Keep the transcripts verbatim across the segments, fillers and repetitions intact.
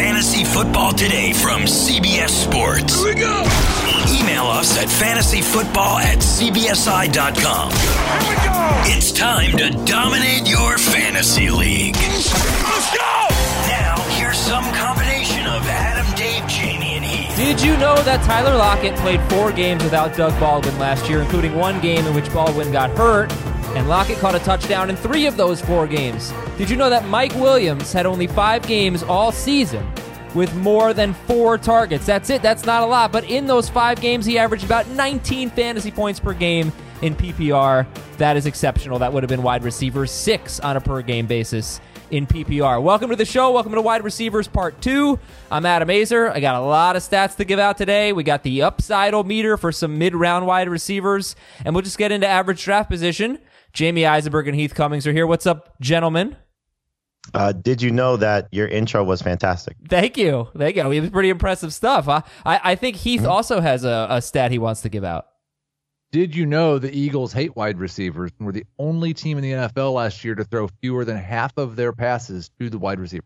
Fantasy Football Today from C B S Sports. Here we go. Email us at fantasyfootball at c b s i dot com. Here we go. It's time to dominate your fantasy league. Let's go. Now, here's some combination of Adam, Dave, Jamie, and Heath. Did you know that Tyler Lockett played four games without Doug Baldwin last year, including one game in which Baldwin got hurt, and Lockett caught a touchdown in three of those four games? Did you know that Mike Williams had only five games all season with more than four targets? That's it. That's not a lot. But in those five games, he averaged about nineteen fantasy points per game in P P R. That is exceptional. That would have been wide receiver six on a per-game basis in P P R. Welcome to the show. Welcome to Wide Receivers Part two. I'm Adam Azer. I got a lot of stats to give out today. We got the upside-o-meter for some mid-round wide receivers, and we'll just get into average draft position. Jamie Eisenberg and Heath Cummings are here. What's up, gentlemen? Uh, did you know that your intro was fantastic? Thank you. Thank you. It was pretty impressive stuff. Huh? I, I think Heath mm-hmm. also has a, a stat he wants to give out. Did you know the Eagles hate wide receivers and were the only team in the N F L last year to throw fewer than half of their passes to the wide receiver?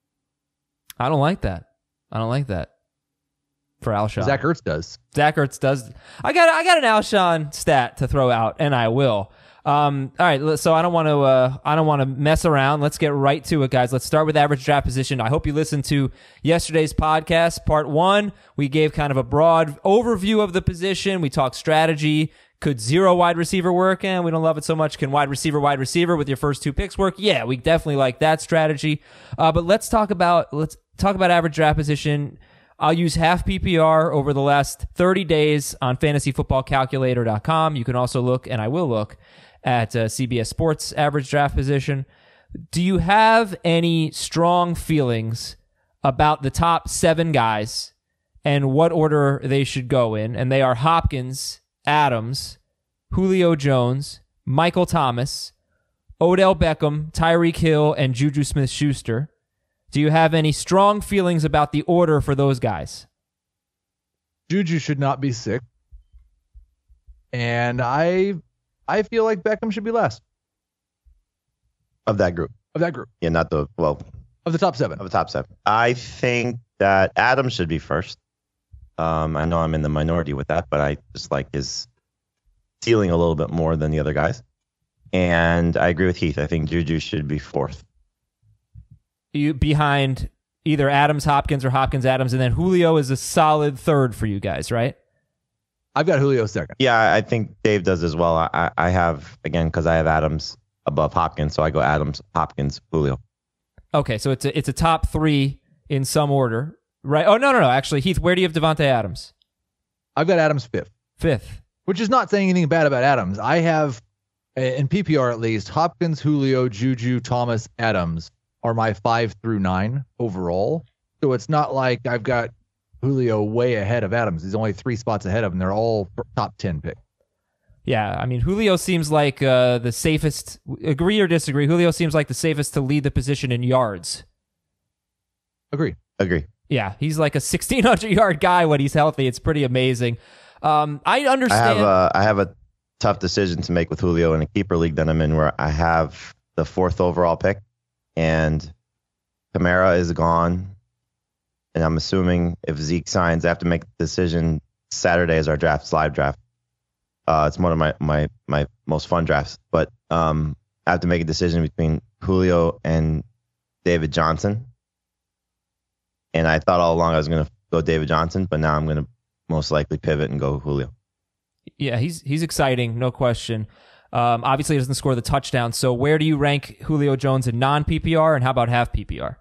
I don't like that. I don't like that. For Alshon. Zach Ertz does. Zach Ertz does. I got I got an Alshon stat to throw out, and I will. Um, all right, so I don't want to uh, I don't want to mess around. Let's get right to it, guys. Let's start with average draft position. I hope you listened to yesterday's podcast, part one. We gave kind of a broad overview of the position. We talked strategy. Could zero wide receiver work? And we don't love it so much. Can wide receiver, wide receiver with your first two picks work? Yeah, we definitely like that strategy. Uh, but let's talk about let's talk about average draft position. I'll use half P P R over the last thirty days on fantasy football calculator dot com. You can also look, and I will look, at uh, C B S Sports average draft position. Do you have any strong feelings about the top seven guys and what order they should go in? And they are Hopkins, Adams, Julio Jones, Michael Thomas, Odell Beckham, Tyreek Hill, and Juju Smith-Schuster. Do you have any strong feelings about the order for those guys? Juju should not be sick. And I... I feel like Beckham should be last. Of that group. Of that group. Yeah, not the, well. Of the top seven. Of the top seven. I think that Adams should be first. Um, I know I'm in the minority with that, but I just like his ceiling a little bit more than the other guys. And I agree with Heath. I think Juju should be fourth. You behind either Adams, Hopkins, or Hopkins, Adams, and then Julio is a solid third for you guys, right? I've got Julio second. Yeah, I think Dave does as well. I, I have, again, because I have Adams above Hopkins, so I go Adams, Hopkins, Julio. Okay, so it's a, it's a top three in some order, right? Oh, no, no, no. Actually, Heath, where do you have Devontae Adams? I've got Adams fifth. Fifth. Which is not saying anything bad about Adams. I have, in P P R at least, Hopkins, Julio, Juju, Thomas, Adams are my five through nine overall. So it's not like I've got Julio way ahead of Adams. He's only three spots ahead of him. They're all top ten picks. Yeah, I mean, Julio seems like uh, the safest. Agree or disagree? Julio seems like the safest to lead the position in yards. Agree. Agree. Yeah, he's like a sixteen hundred yard guy when he's healthy. It's pretty amazing. Um, I understand. I have, a, I have a tough decision to make with Julio in a keeper league that I'm in where I have the fourth overall pick, and Kamara is gone. And I'm assuming if Zeke signs, I have to make the decision. Saturday is our draft, live draft. Uh, it's one of my, my, my most fun drafts. But um, I have to make a decision between Julio and David Johnson. And I thought all along I was going to go David Johnson, but now I'm going to most likely pivot and go Julio. Yeah, he's he's exciting, no question. Um, obviously, he doesn't score the touchdown. So where do you rank Julio Jones in non-P P R, and how about half P P R?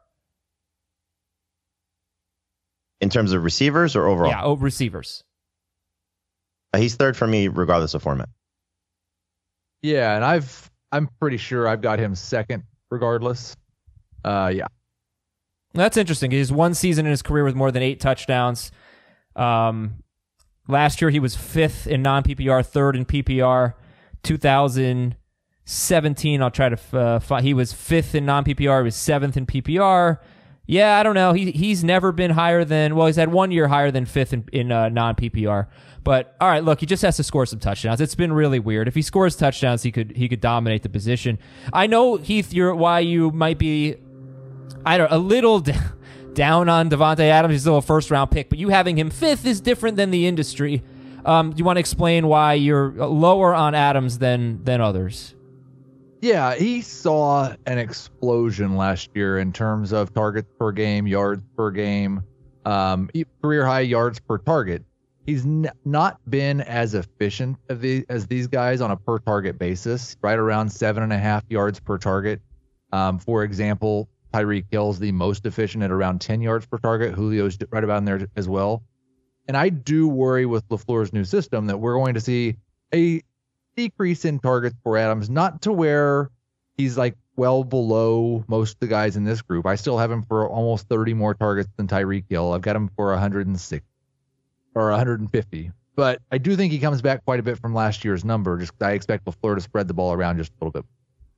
In terms of receivers or overall? Yeah, oh, receivers. Uh, he's third for me, regardless of format. Yeah, and I've I'm pretty sure I've got him second, regardless. Uh, yeah. That's interesting. He's one season in his career with more than eight touchdowns. Um, last year he was fifth in non-P P R, third in P P R. two thousand seventeen, I'll try to uh, find. He was fifth in non-P P R. He was seventh in P P R. Yeah, I don't know. He he's never been higher than, well, he's had one year higher than fifth in, in uh, non-P P R. But all right, look, he just has to score some touchdowns. It's been really weird. If he scores touchdowns, he could he could dominate the position. I know, Heath, you're why you might be, I don't a little down on Davante Adams. He's still a first-round pick, but you having him fifth is different than the industry. Um, do you want to explain why you're lower on Adams than than others? Yeah, he saw an explosion last year in terms of targets per game, yards per game, um, career high yards per target. He's n- not been as efficient of the, as these guys on a per target basis, right around seven and a half yards per target. Um, for example, Tyreek Hill's the most efficient at around ten yards per target. Julio's right about in there as well. And I do worry with LaFleur's new system that we're going to see a decrease in targets for Adams, not to where he's like well below most of the guys in this group. I still have him for almost thirty more targets than Tyreek Hill. I've got him for one hundred six or one hundred fifty. But I do think he comes back quite a bit from last year's number. Just I expect LaFleur to spread the ball around just a little bit.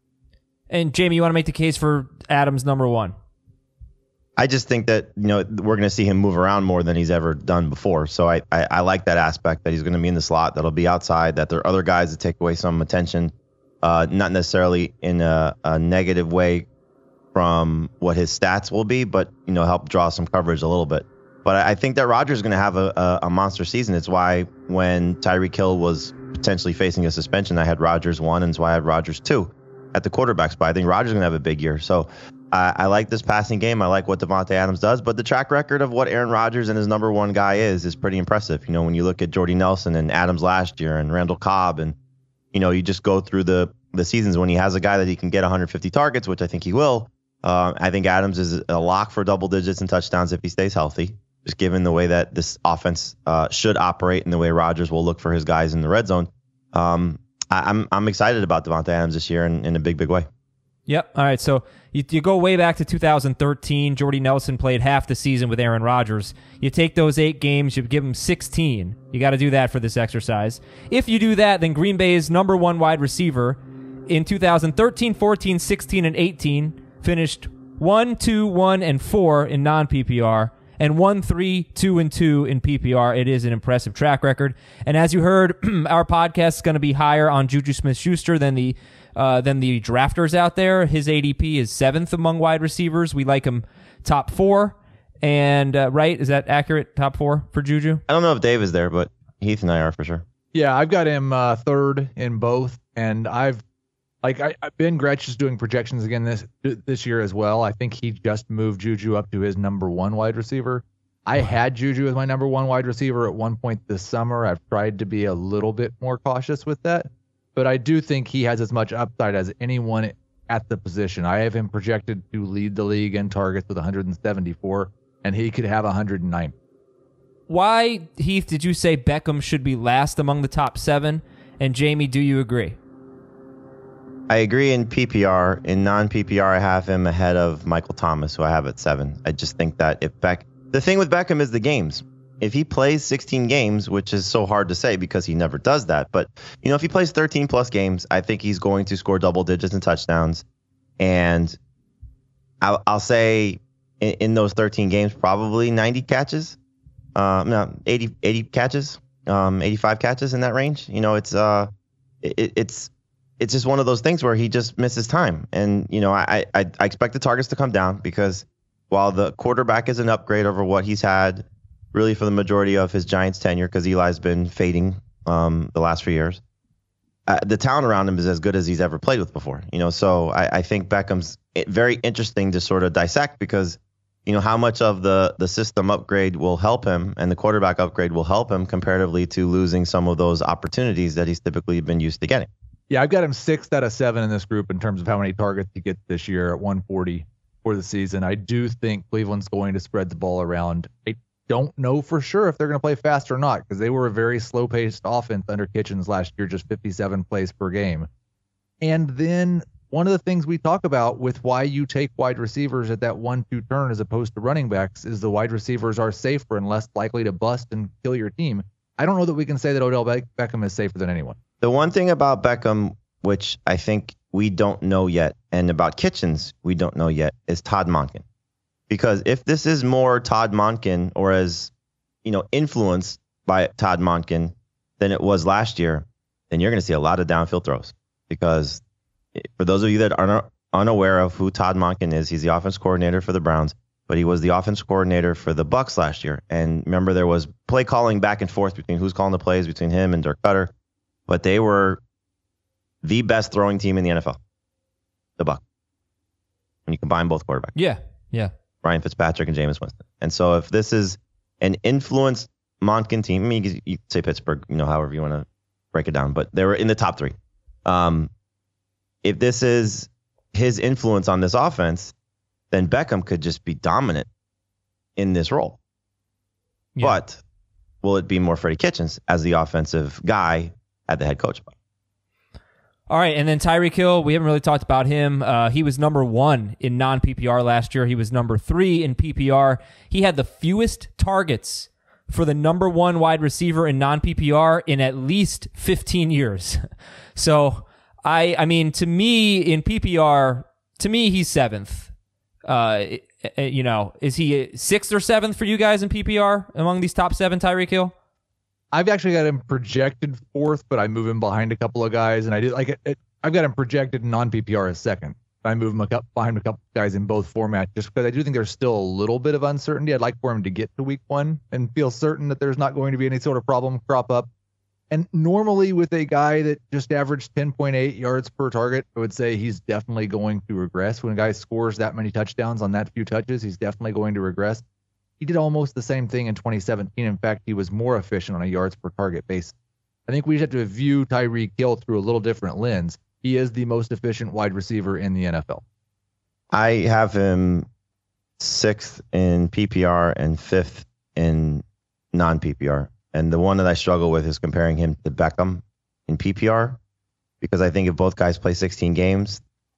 And Jamie, you want to make the case for Adams number one? I just think that, you know, we're going to see him move around more than he's ever done before. So I, I, I like that aspect, that he's going to be in the slot, that'll be outside, that there are other guys that take away some attention, uh, not necessarily in a, a negative way from what his stats will be, but, you know, help draw some coverage a little bit. But I think that Rodgers is going to have a, a, a monster season. It's why when Tyreek Hill was potentially facing a suspension, I had Rodgers one, and it's why I had Rodgers two at the quarterback spot. I think Rodgers is going to have a big year. So I, I like this passing game. I like what Davante Adams does, but the track record of what Aaron Rodgers and his number one guy is is pretty impressive. You know, when you look at Jordy Nelson and Adams last year and Randall Cobb, and, you know, you just go through the, the seasons when he has a guy that he can get one hundred fifty targets, which I think he will. Uh, I think Adams is a lock for double digits and touchdowns if he stays healthy, just given the way that this offense uh, should operate and the way Rodgers will look for his guys in the red zone. Um, I, I'm I'm excited about Davante Adams this year in, in a big, big way. Yep. All right. So you, you go way back to two thousand thirteen. Jordy Nelson played half the season with Aaron Rodgers. You take those eight games, you give him sixteen. You got to do that for this exercise. If you do that, then Green Bay's number one wide receiver in two thousand thirteen, fourteen, sixteen, and eighteen finished one, two, one, and four in non-P P R. And one, three, two, and two in P P R. It is an impressive track record. And as you heard, our podcast is going to be higher on Juju Smith-Schuster than the uh, than the drafters out there. His A D P is seventh among wide receivers. We like him top four. And uh, right, is that accurate? Top four for Juju? I don't know if Dave is there, but Heath and I are for sure. Yeah, I've got him uh, third in both, and I've like I, Ben Gretsch is doing projections again this this year as well. I think he just moved Juju up to his number one wide receiver. I had Juju as my number one wide receiver at one point this summer. I've tried to be a little bit more cautious with that, but I do think he has as much upside as anyone at the position. I have him projected to lead the league in targets with one hundred seventy-four, and he could have one hundred nine. Why, Heath, did you say Beckham should be last among the top seven? And Jamie, do you agree? I agree in P P R. In non-P P R, I have him ahead of Michael Thomas, who I have at seven. I just think that if Beck, the thing with Beckham is the games. If he plays sixteen games, which is so hard to say because he never does that, but you know, if he plays thirteen plus games, I think he's going to score double digits and touchdowns. And I'll, I'll say in, in those thirteen games, probably ninety catches. Uh, no, eighty, eighty catches, um, eighty-five catches in that range. You know, it's uh, it, it's. It's just one of those things where he just misses time. And, you know, I, I, I expect the targets to come down because while the quarterback is an upgrade over what he's had really for the majority of his Giants tenure, because Eli's been fading um, the last few years, uh, the talent around him is as good as he's ever played with before. You know, so I, I think Beckham's very interesting to sort of dissect because, you know, how much of the, the system upgrade will help him and the quarterback upgrade will help him comparatively to losing some of those opportunities that he's typically been used to getting. Yeah, I've got him sixth out of seven in this group in terms of how many targets he gets this year at one forty for the season. I do think Cleveland's going to spread the ball around. I don't know for sure if they're going to play fast or not because they were a very slow-paced offense under Kitchens last year, just fifty-seven plays per game. And then one of the things we talk about with why you take wide receivers at that one two turn as opposed to running backs is the wide receivers are safer and less likely to bust and kill your team. I don't know that we can say that Odell Beckham is safer than anyone. The one thing about Beckham, which I think we don't know yet, and about Kitchens we don't know yet, is Todd Monken. Because if this is more Todd Monken or as, you know, influenced by Todd Monken than it was last year, then you're going to see a lot of downfield throws. Because for those of you that are unaware of who Todd Monken is, he's the offense coordinator for the Browns. but he was the offense coordinator for the Bucs last year. And remember, there was play calling back and forth between who's calling the plays between him and Dirk Cutter, but they were the best throwing team in the N F L, the Bucs, when you combine both quarterbacks. Yeah, yeah. Ryan Fitzpatrick and Jameis Winston. And so if this is an influenced Monken team, I mean, you, you could say Pittsburgh, you know, however you want to break it down, but they were in the top three. Um, if this is his influence on this offense, then Beckham could just be dominant in this role. Yeah. But will it be more Freddie Kitchens as the offensive guy at the head coach spot? All right, and then Tyreek Hill, we haven't really talked about him. Uh, he was number one in non-P P R last year. He was number three in P P R. He had the fewest targets for the number one wide receiver in non-P P R in at least fifteen years. So, I I mean, to me, in P P R, to me, he's seventh. Uh, you know, is he sixth or seventh for you guys in P P R among these top seven, Tyreek Hill? I've actually got him projected fourth, but I move him behind a couple of guys, and I did like it, it, I've got him projected non-P P R as second. I move him a couple, behind a couple guys in both formats, just because I do think there's still a little bit of uncertainty. I'd like for him to get to week one and feel certain that there's not going to be any sort of problem crop up. And normally with a guy that just averaged ten point eight yards per target, I would say he's definitely going to regress. When a guy scores that many touchdowns on that few touches, he's definitely going to regress. He did almost the same thing in twenty seventeen. In fact, he was more efficient on a yards per target basis. I think we just have to view Tyreek Hill through a little different lens. He is the most efficient wide receiver in the N F L. I have him sixth in P P R and fifth in non-P P R. And the one that I struggle with is comparing him to Beckham in P P R, because I think if both guys play sixteen games,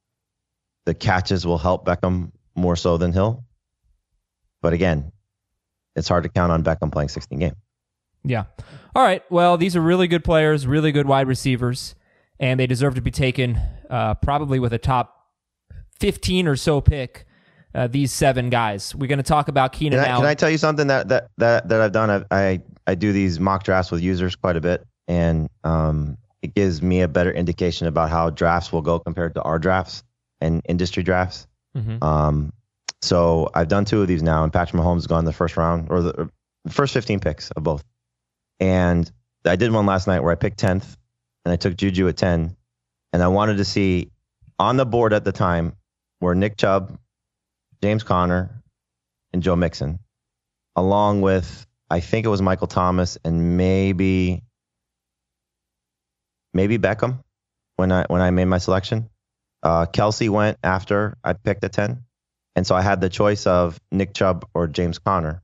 the catches will help Beckham more so than Hill. But again, it's hard to count on Beckham playing sixteen games. Yeah. All right. Well, these are really good players, really good wide receivers, and they deserve to be taken uh, probably with a top fifteen or so pick, uh, these seven guys. We're going to talk about Keenan can I, Allen. Can I tell you something that that that, that I've done? I, I I do these mock drafts with users quite a bit, and um, it gives me a better indication about how drafts will go compared to our drafts and industry drafts. Mm-hmm. Um, so I've done two of these now, and Patrick Mahomes has gone in the first round, or the, or the first fifteen picks of both. And I did one last night where I picked tenth, and I took Juju at ten, and I wanted to see on the board at the time were Nick Chubb, James Conner, and Joe Mixon, along with, I think it was Michael Thomas and maybe maybe Beckham when I when I made my selection. Uh, Kelsey went after I picked at ten, and so I had the choice of Nick Chubb or James Conner,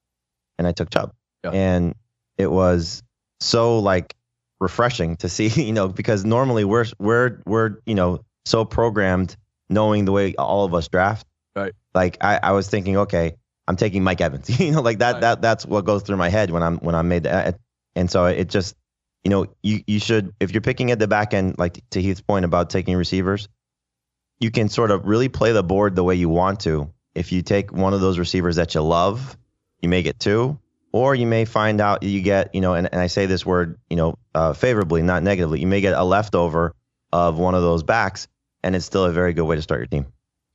and I took Chubb. Yeah. And it was so like refreshing to see, you know, because normally we're we're we're you know so programmed knowing the way all of us draft. Right. Like I, I was thinking, okay, I'm taking Mike Evans. you know, like that right. that that's what goes through my head when I'm when I'm made that. And so it just, you know, you you should, if you're picking at the back end, like to Heath's point about taking receivers, you can sort of really play the board the way you want to. If you take one of those receivers that you love, you may get two. Or you may find out you get, you know, and, and I say this word, you know, uh, favorably, not negatively. You may get a leftover of one of those backs, and it's still a very good way to start your team.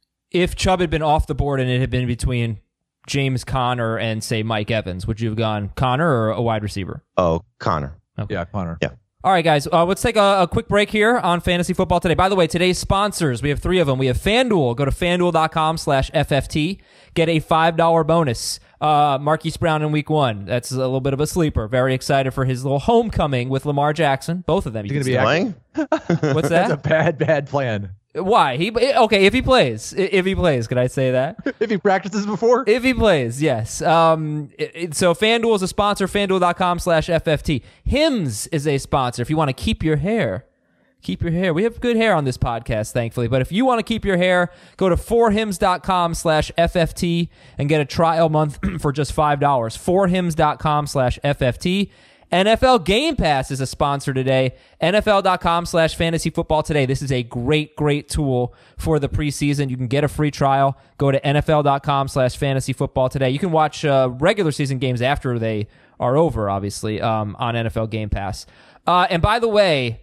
If Chubb had been off the board and it had been between James Conner and, say, Mike Evans, would you have gone Conner or a wide receiver? Oh, Conner. Okay. Yeah, Conner. Yeah. All right, guys, uh, let's take a, a quick break here on Fantasy Football Today. By the way, today's sponsors, we have three of them. We have FanDuel. Go to FanDuel.com slash FFT. Get a five dollar bonus. Uh, Marquise Brown in week one. That's a little bit of a sleeper. Very excited for his little homecoming with Lamar Jackson. Both of them. He's going to be playing? What's that? That's a bad, bad plan. Why? He okay, if he plays. If he plays, could I say that? If he practices before? If he plays, yes. Um, it, it, so FanDuel is a sponsor, FanDuel.com slash FFT. Hims is a sponsor. If you want to keep your hair, keep your hair. We have good hair on this podcast, thankfully. But if you want to keep your hair, go to forhims.com slash FFT and get a trial month for just five dollars. forhims.com slash FFT. N F L Game Pass is a sponsor today. NFL.com slash fantasy football today. This is a great, great tool for the preseason. You can get a free trial. Go to NFL.com slash fantasy football today. You can watch uh, regular season games after they are over, obviously, um, on N F L Game Pass. Uh, and by the way,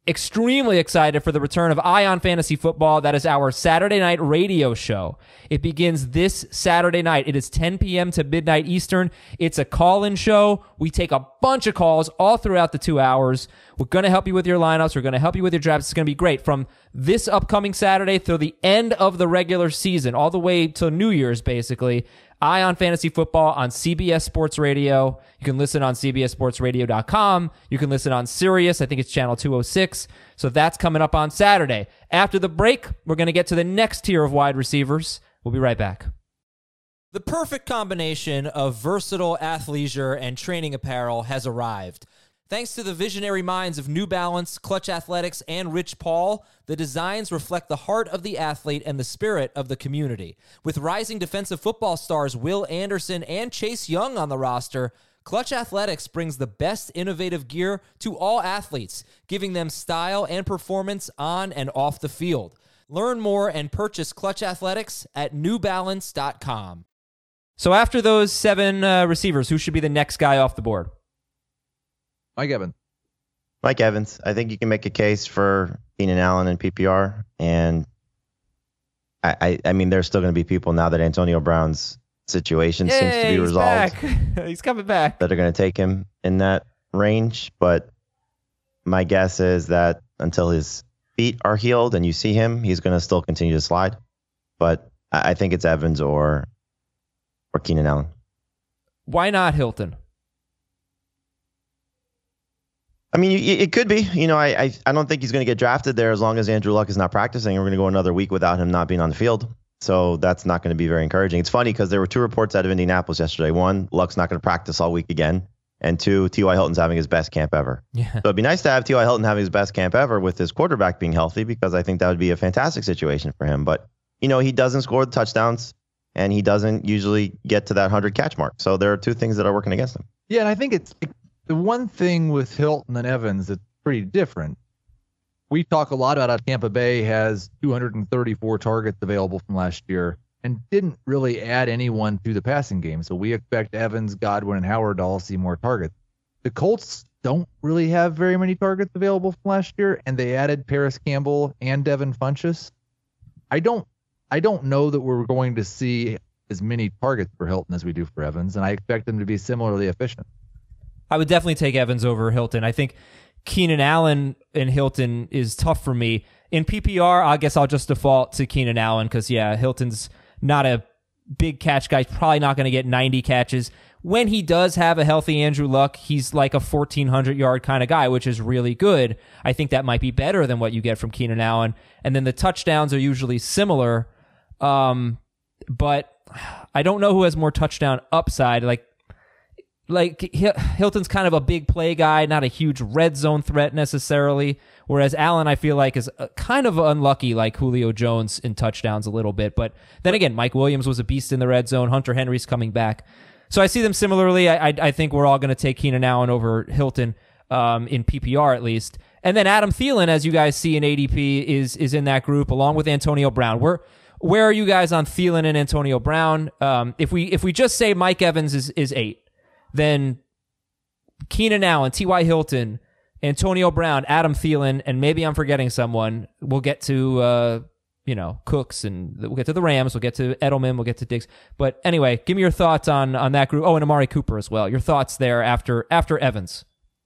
extremely excited for the return of Ion Fantasy Football. That is our Saturday night radio show. It begins this Saturday night. It is ten p.m. to midnight Eastern. It's a call-in show. We take a bunch of calls all throughout the two hours. We're going to help you with your lineups. We're going to help you with your drafts. It's going to be great from this upcoming Saturday through the end of the regular season, all the way till New Year's, basically. Ion Fantasy Football on C B S Sports Radio. You can listen on C B S Sports Radio dot com. You can listen on Sirius. I think it's channel two oh six. So that's coming up on Saturday. After the break, we're going to get to the next tier of wide receivers. We'll be right back. The perfect combination of versatile athleisure and training apparel has arrived. Thanks to the visionary minds of New Balance, Clutch Athletics, and Rich Paul, the designs reflect the heart of the athlete and the spirit of the community. With rising defensive football stars Will Anderson and Chase Young on the roster, Clutch Athletics brings the best innovative gear to all athletes, giving them style and performance on and off the field. Learn more and purchase Clutch Athletics at new balance dot com. So after those seven uh, receivers, who should be the next guy off the board? Mike Evans. Mike Evans. I think you can make a case for Keenan Allen in P P R. And I, I, I mean, there's still going to be people now that Antonio Brown's situation Yay, seems to be he's resolved. Back. He's coming back. That are going to take him in that range. But my guess is that until his feet are healed and you see him, he's going to still continue to slide. But I, I think it's Evans or or Keenan Allen. Why not Hilton? I mean, it could be. You know, I I, I don't think he's going to get drafted there as long as Andrew Luck is not practicing. We're going to go another week without him not being on the field. So that's not going to be very encouraging. It's funny because there were two reports out of Indianapolis yesterday. One, Luck's not going to practice all week again. And two, T Y. Hilton's having his best camp ever. Yeah. So it'd be nice to have T Y. Hilton having his best camp ever with his quarterback being healthy, because I think that would be a fantastic situation for him. But, you know, he doesn't score the touchdowns and he doesn't usually get to that one hundred catch mark. So there are two things that are working against him. Yeah, and I think it's the one thing with Hilton and Evans that's pretty different. We talk a lot about how Tampa Bay has two hundred thirty-four targets available from last year and didn't really add anyone to the passing game. So we expect Evans, Godwin, and Howard to all see more targets. The Colts don't really have very many targets available from last year, and they added Paris Campbell and Devin Funchess. I don't I don't know that we're going to see as many targets for Hilton as we do for Evans, and I expect them to be similarly efficient. I would definitely take Evans over Hilton. I think Keenan Allen and Hilton is tough for me. In P P R, I guess I'll just default to Keenan Allen because, yeah, Hilton's not a big catch guy. He's probably not going to get ninety catches. When he does have a healthy Andrew Luck, he's like a fourteen hundred yard kind of guy, which is really good. I think that might be better than what you get from Keenan Allen. And then the touchdowns are usually similar. Um, but I don't know who has more touchdown upside. Like, Like Hilton's kind of a big play guy, not a huge red zone threat necessarily. Whereas Allen, I feel like, is kind of unlucky, like Julio Jones in touchdowns a little bit. But then again, Mike Williams was a beast in the red zone. Hunter Henry's coming back, so I see them similarly. I I, I think we're all going to take Keenan Allen over Hilton um, in P P R at least. And then Adam Thielen, as you guys see in A D P, is is in that group along with Antonio Brown. Where where are you guys on Thielen and Antonio Brown? Um, if we if we just say Mike Evans is is eight. Then Keenan Allen, T Y. Hilton, Antonio Brown, Adam Thielen, and maybe I'm forgetting someone. We'll get to, uh, you know, Cooks, and we'll get to the Rams. We'll get to Edelman. We'll get to Diggs. But anyway, give me your thoughts on on that group. Oh, and Amari Cooper as well. Your thoughts there after after Evans.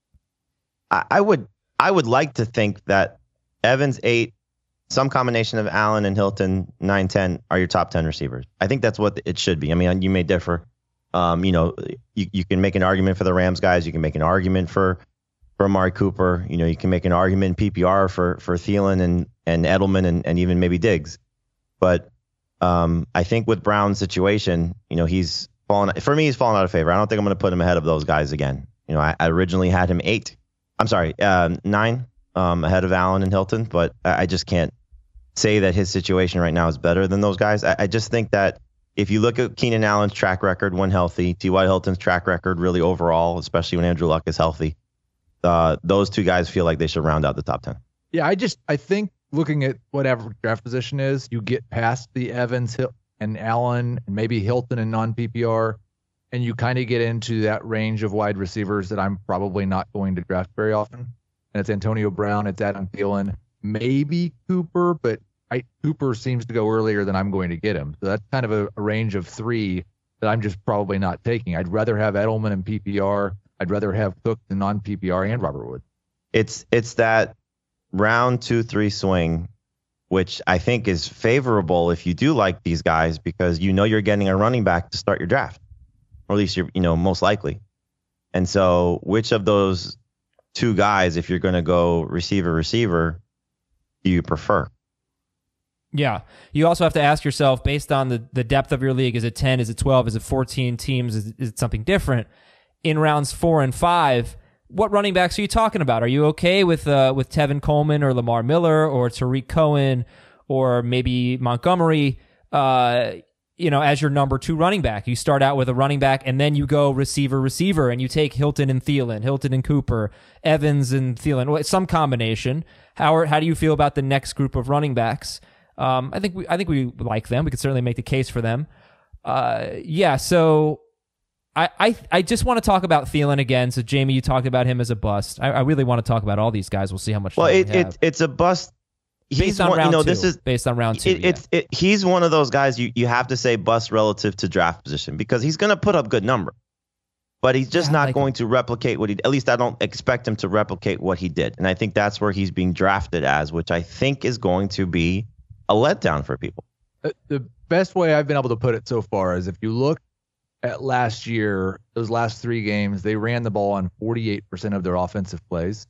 I, I would I would like to think that Evans eight, some combination of Allen and Hilton nine ten are your top ten receivers. I think that's what it should be. I mean, you may differ. Um, you know, you, you can make an argument for the Rams guys. You can make an argument for, for Amari Cooper. You know, you can make an argument in P P R for, for Thielen and, and Edelman and, and even maybe Diggs. But um, I think with Brown's situation, you know, he's fallen, for me, he's fallen out of favor. I don't think I'm going to put him ahead of those guys again. You know, I, I originally had him eight. I'm sorry, uh, nine um, ahead of Allen and Hilton, but I, I just can't say that his situation right now is better than those guys. I, I just think that if you look at Keenan Allen's track record when healthy, T Y. Hilton's track record really overall, especially when Andrew Luck is healthy, uh, those two guys feel like they should round out the top ten. Yeah, I just I think looking at whatever draft position is, you get past the Evans and Allen and maybe Hilton and non-P P R, and you kind of get into that range of wide receivers that I'm probably not going to draft very often. and it's Antonio Brown, it's Adam Thielen, maybe Cooper, but I, Cooper seems to go earlier than I'm going to get him. So that's kind of a, a range of three that I'm just probably not taking. I'd rather have Edelman in P P R. I'd rather have Cook than non-P P R and Robert Woods. It's it's that round two, three swing, which I think is favorable if you do like these guys because you know you're getting a running back to start your draft, or at least you're you know most likely. And so, which of those two guys, if you're going to go receiver receiver, do you prefer? Yeah. You also have to ask yourself, based on the, the depth of your league, is it ten, is it twelve, is it fourteen teams, is, is it something different? In rounds four and five, what running backs are you talking about? Are you okay with uh, with Tevin Coleman or Lamar Miller or Tariq Cohen or maybe Montgomery, uh, you know, as your number two running back? You start out with a running back and then you go receiver, receiver, and you take Hilton and Thielen, Hilton and Cooper, Evans and Thielen, some combination. How are, how do you feel about the next group of running backs? Um, I think we I think we like them. We could certainly make the case for them. Uh, yeah, so I, I I just want to talk about Thielen again. So Jamie, you talked about him as a bust. I, I really want to talk about all these guys. We'll see how much. Well, time it, we have. it it's a bust. He's based on one, round you know, two. This is based on round two. It, yeah. It's it, he's one of those guys you you have to say bust relative to draft position because he's going to put up good number, but he's just Yeah, not like going him. to replicate what he. At least I don't expect him to replicate what he did, and I think that's where he's being drafted as, which I think is going to be a letdown for people. The best way I've been able to put it so far is if you look at last year, those last three games, they ran the ball on forty-eight percent of their offensive plays.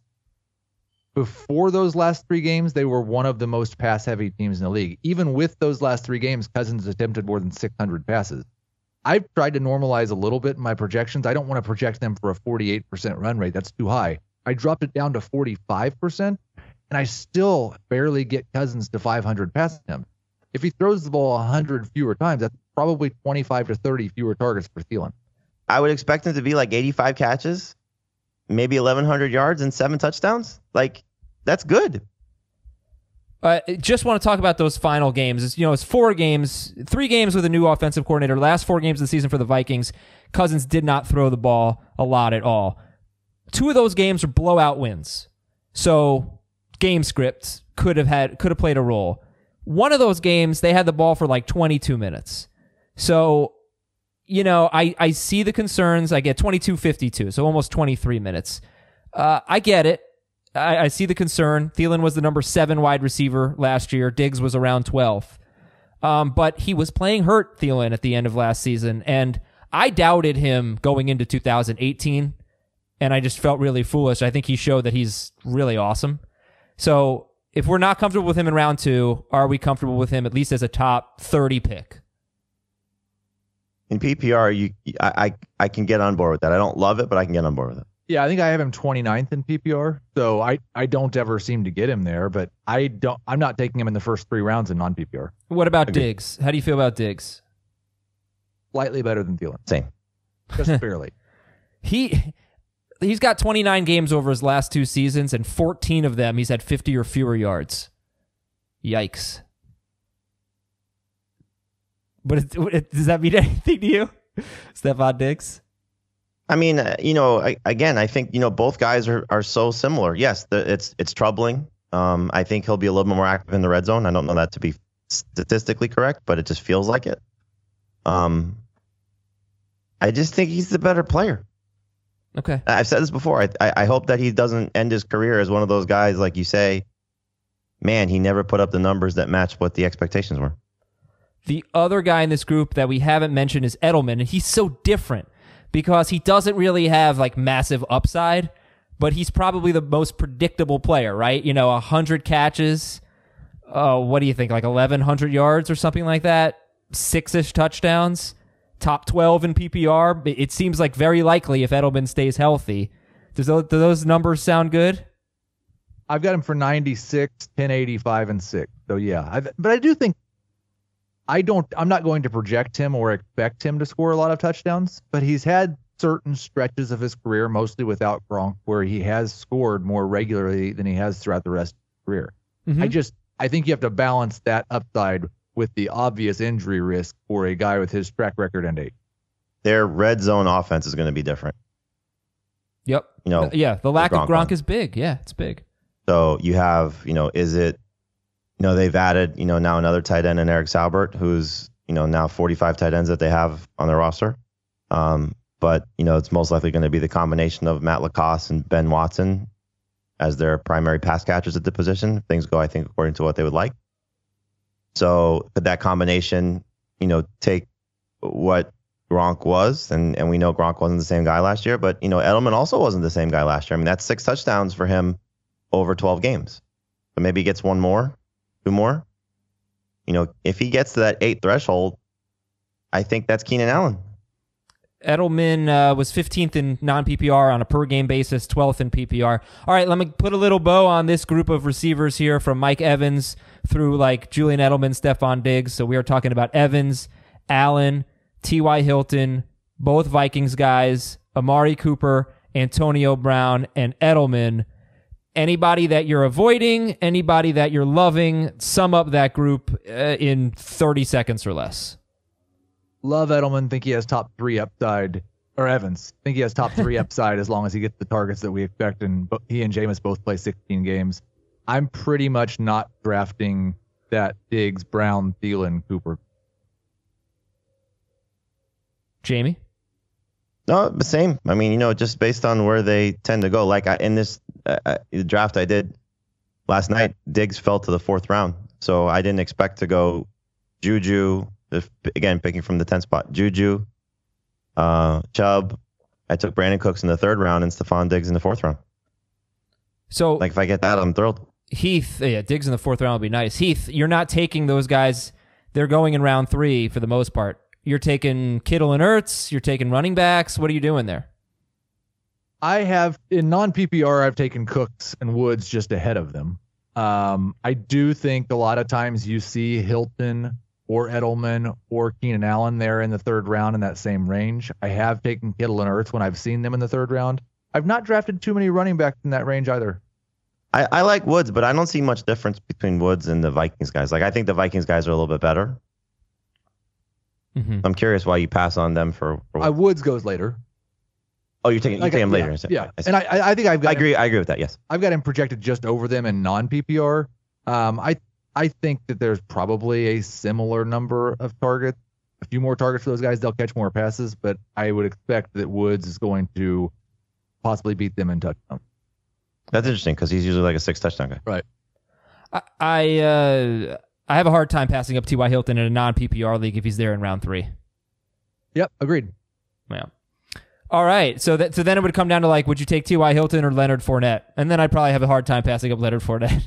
Before those last three games, they were one of the most pass-heavy teams in the league. Even with those last three games, Cousins attempted more than six hundred passes. I've tried to normalize a little bit in my projections. I don't want to project them for a forty-eight percent run rate. That's too high. I dropped it down to forty-five percent, and I still barely get Cousins to five hundred pass attempts. If he throws the ball one hundred fewer times, that's probably twenty-five to thirty fewer targets for Thielen. I would expect him to be like eighty-five catches, maybe eleven hundred yards and seven touchdowns. Like, that's good. Uh, just want to talk about those final games. It's, you know, it's four games, three games with a new offensive coordinator. Last four games of the season for the Vikings, Cousins did not throw the ball a lot at all. Two of those games were blowout wins. So game scripts could have had could have played a role. One of those games, they had the ball for like twenty-two minutes. So, you know, I, I see the concerns. I get twenty-two fifty-two, so almost twenty-three minutes. Uh, I get it. I, I see the concern. Thielen was the number seven wide receiver last year. Diggs was around twelfth. Um, but he was playing hurt, Thielen, at the end of last season. And I doubted him going into two thousand eighteen. And I just felt really foolish. I think he showed that he's really awesome. So if we're not comfortable with him in round two, are we comfortable with him at least as a top thirty pick? In P P R, you I, I I can get on board with that. I don't love it, but I can get on board with it. Yeah, I think I have him twenty-ninth in P P R, so I, I don't ever seem to get him there, but I don't I'm not taking him in the first three rounds in non-P P R. What about Diggs? How do you feel about Diggs? Slightly better than Thielen. Same. Just barely. He he's got twenty-nine games over his last two seasons, and fourteen of them he's had fifty or fewer yards. Yikes. But it, it, does that mean anything to you, Stephon Diggs? I mean, uh, you know, I, again, I think, you know, both guys are, are so similar. Yes, the, it's it's troubling. Um, I think he'll be a little bit more active in the red zone. I don't know that to be statistically correct, but it just feels like it. Um, I just think he's the better player. Okay. I've said this before. I, I I hope that he doesn't end his career as one of those guys, like you say, man, he never put up the numbers that match what the expectations were. The other guy in this group that we haven't mentioned is Edelman, and he's so different because he doesn't really have like massive upside, but he's probably the most predictable player, right? You know, one hundred catches, uh, what do you think, like eleven hundred yards or something like that? Six-ish touchdowns, top twelve in P P R. It seems like very likely if Edelman stays healthy. Does those, do those numbers sound good? I've got him for ninety-six, ten eighty-five, and six. So yeah, I've, but I do think I don't. I'm not going to project him or expect him to score a lot of touchdowns, but he's had certain stretches of his career, mostly without Gronk, where he has scored more regularly than he has throughout the rest of his career. Mm-hmm. I just I think you have to balance that upside with the obvious injury risk for a guy with his track record and age. Their red zone offense is going to be different. Yep. You know, yeah, the lack Gronk of Gronk on. is big. Yeah, it's big. So you have, you know, is it, you know, they've added, you know, now another tight end in Eric Saubert, who's, you know, now forty-five tight ends that they have on their roster. Um, but, you know, it's most likely going to be the combination of Matt Lacoste and Ben Watson as their primary pass catchers at the position. If things go, I think, according to what they would like. So could that combination, you know, take what Gronk was, and, and we know Gronk wasn't the same guy last year, but, you know, Edelman also wasn't the same guy last year. I mean, that's six touchdowns for him over twelve games. So maybe he gets one more, two more. You know, if he gets to that eight threshold, I think that's Keenan Allen. Edelman uh, was fifteenth in non-P P R on a per-game basis, twelfth in P P R. All right, let me put a little bow on this group of receivers here from Mike Evans through like Julian Edelman, Stephon Diggs. So we are talking about Evans, Allen, T Y. Hilton, both Vikings guys, Amari Cooper, Antonio Brown, and Edelman. Anybody that you're avoiding, anybody that you're loving, sum up that group uh, in thirty seconds or less. Love Edelman. Think he has top three upside. Or Evans. Think he has top three upside as long as he gets the targets that we expect. And he and Jameis both play sixteen games. I'm pretty much not drafting that Diggs, Brown, Thielen, Cooper. Jamie? No, the same. I mean, you know, just based on where they tend to go. Like I, in this uh, draft I did last night, Diggs fell to the fourth round. So I didn't expect to go Juju, if, again, picking from the tenth spot. Juju, uh, Chubb. I took Brandon Cooks in the third round and Stephon Diggs in the fourth round. So, like, if I get that, I'm thrilled. Heath, yeah, Diggs in the fourth round would be nice. Heath, you're not taking those guys. They're going in round three for the most part. You're taking Kittle and Ertz. You're taking running backs. What are you doing there? I have, in non-P P R, I've taken Cooks and Woods just ahead of them. Um, I do think a lot of times you see Hilton or Edelman or Keenan Allen there in the third round in that same range. I have taken Kittle and Ertz when I've seen them in the third round. I've not drafted too many running backs in that range either. I, I like Woods, but I don't see much difference between Woods and the Vikings guys. Like, I think the Vikings guys are a little bit better. Mm-hmm. I'm curious why you pass on them for. for uh, Woods goes later. Oh, you're taking you like, take him yeah, later. Yeah, I and I, I think I've got. I agree. Him, I agree with that. Yes, I've got him projected just over them in non-P P R. Um, I I think that there's probably a similar number of targets, a few more targets for those guys. They'll catch more passes, but I would expect that Woods is going to possibly beat them in touchdown. That's interesting because he's usually like a six touchdown guy. Right. I I, uh, I have a hard time passing up T Y. Hilton in a non-P P R league if he's there in round three. Yep, agreed. Yeah. All right. So that so then it would come down to like, would you take T Y. Hilton or Leonard Fournette? And then I'd probably have a hard time passing up Leonard Fournette.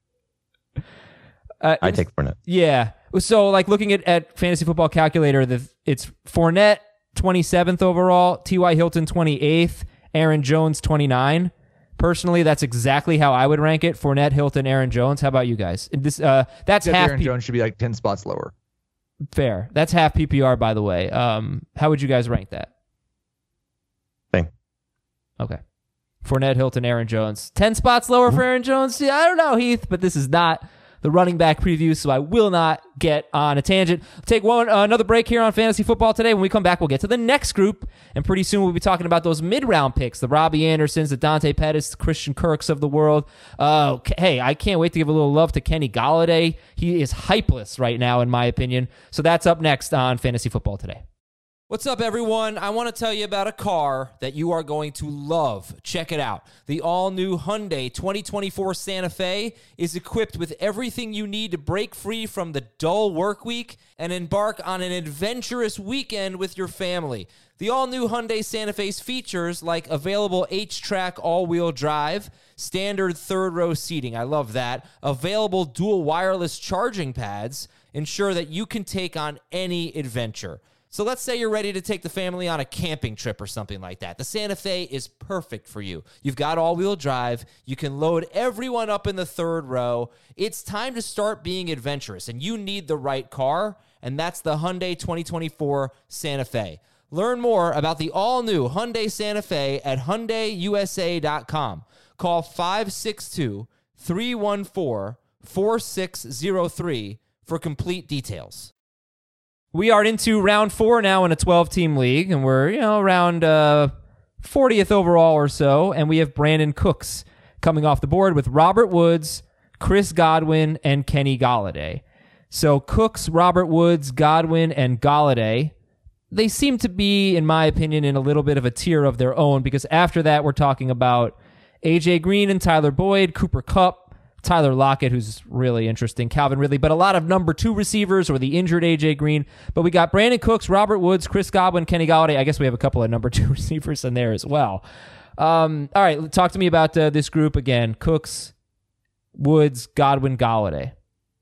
uh, I take Fournette. Yeah. So like looking at, at Fantasy Football Calculator, the it's Fournette twenty-seventh overall, T Y. Hilton twenty-eighth, Aaron Jones twenty-nine. Personally, that's exactly how I would rank it. Fournette, Hilton, Aaron Jones. How about you guys? This uh, that's half. Aaron P- Jones should be like ten spots lower. Fair. That's half P P R, by the way. Um, how would you guys rank that? Same. Okay. Fournette, Hilton, Aaron Jones. ten spots lower for Aaron Jones? Yeah, I don't know, Heath, but this is not the running back preview, so I will not get on a tangent. Take one uh, another break here on Fantasy Football Today. When we come back, we'll get to the next group, and pretty soon we'll be talking about those mid-round picks, the Robbie Andersons, the Dante Pettis, the Christian Kirks of the world. Uh, hey, I can't wait to give a little love to Kenny Golladay. He is hypeless right now, in my opinion. So that's up next on Fantasy Football Today. What's up, everyone? I want to tell you about a car that you are going to love. Check it out. The all-new Hyundai twenty twenty-four Santa Fe is equipped with everything you need to break free from the dull work week and embark on an adventurous weekend with your family. The all-new Hyundai Santa Fe's features like available H-Track all-wheel drive, standard third-row seating, I love that, available dual wireless charging pads, ensure that you can take on any adventure. So let's say you're ready to take the family on a camping trip or something like that. The Santa Fe is perfect for you. You've got all-wheel drive. You can load everyone up in the third row. It's time to start being adventurous, and you need the right car, and that's the Hyundai twenty twenty-four Santa Fe. Learn more about the all-new Hyundai Santa Fe at Hyundai U S A dot com. Call five six two, three one four, four six zero three for complete details. We are into round four now in a twelve-team league, and we're, you know, around uh, fortieth overall or so, and we have Brandon Cooks coming off the board with Robert Woods, Chris Godwin, and Kenny Golladay. So Cooks, Robert Woods, Godwin, and Golladay, they seem to be, in my opinion, in a little bit of a tier of their own, because after that we're talking about A J Green and Tyler Boyd, Cooper Kupp, Tyler Lockett, who's really interesting, Calvin Ridley, but a lot of number two receivers or the injured A J Green. But we got Brandon Cooks, Robert Woods, Chris Godwin, Kenny Golladay. I guess we have a couple of number two receivers in there as well. Um, all right, talk to me about uh, this group again. Cooks, Woods, Godwin, Golladay.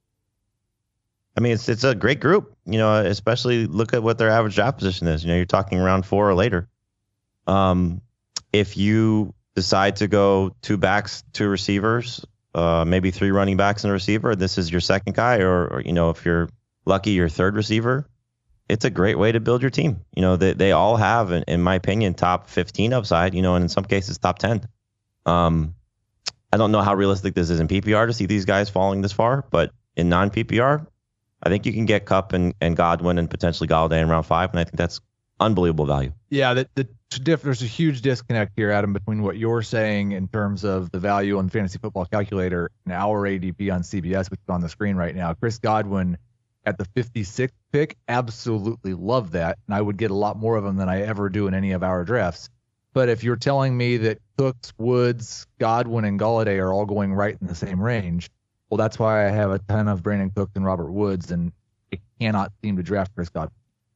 I mean, it's it's a great group, you know, especially look at what their average draft position is. You know, you're talking around four or later. Um, if you decide to go two backs, two receivers, uh, maybe three running backs and a receiver, this is your second guy, or, or, you know, if you're lucky, your third receiver, it's a great way to build your team. You know, they, they all have, in, in my opinion, top fifteen upside, you know, and in some cases, top ten. Um, I don't know how realistic this is in P P R to see these guys falling this far, but in non-P P R, I think you can get Kupp and, and Godwin and potentially Golladay in round five, and I think that's unbelievable value. Yeah, the, the diff, there's a huge disconnect here, Adam, between what you're saying in terms of the value on the Fantasy Football Calculator and our A D P on C B S, which is on the screen right now. Chris Godwin at the fifty-sixth pick, absolutely love that, and I would get a lot more of them than I ever do in any of our drafts. But if you're telling me that Cooks, Woods, Godwin, and Golladay are all going right in the same range, well, that's why I have a ton of Brandon Cooks and Robert Woods, and I cannot seem to draft Chris Godwin.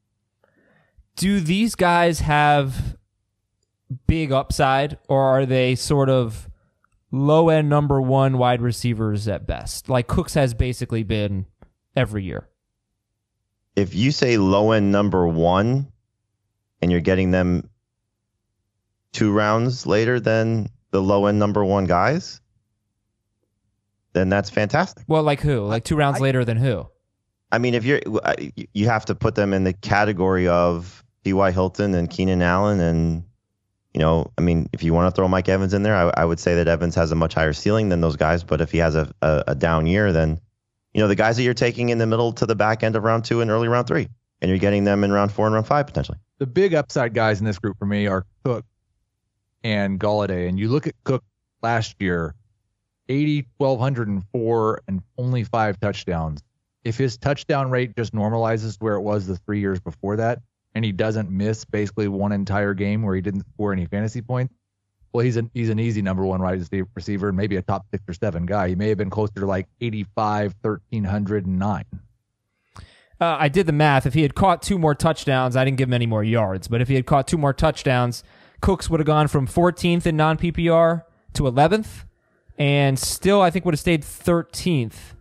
Do these guys have big upside, or are they sort of low-end number one wide receivers at best? Like Cooks has basically been every year. If you say low-end number one and you're getting them two rounds later than the low-end number one guys, then that's fantastic. Well, like who? Like two rounds I, later than who? I mean, if you're, you have to put them in the category of T Y. Hilton and Keenan Allen, and you know, I mean, if you want to throw Mike Evans in there, I, I would say that Evans has a much higher ceiling than those guys. But if he has a, a, a down year, then you know the guys that you're taking in the middle to the back end of round two and early round three, and you're getting them in round four and round five potentially. The big upside guys in this group for me are Cook and Golladay, and you look at Cook last year. eighty, twelve oh four, and only five touchdowns. If his touchdown rate just normalizes to where it was the three years before that, and he doesn't miss basically one entire game where he didn't score any fantasy points, well, he's an he's an easy number one wide receiver and maybe a top six or seven guy. He may have been closer to like eighty-five, thirteen oh nine. Uh, I did the math. If he had caught two more touchdowns, I didn't give him any more yards, but if he had caught two more touchdowns, Cooks would have gone from fourteenth in non-P P R to eleventh. And still, I think would have stayed thirteenth,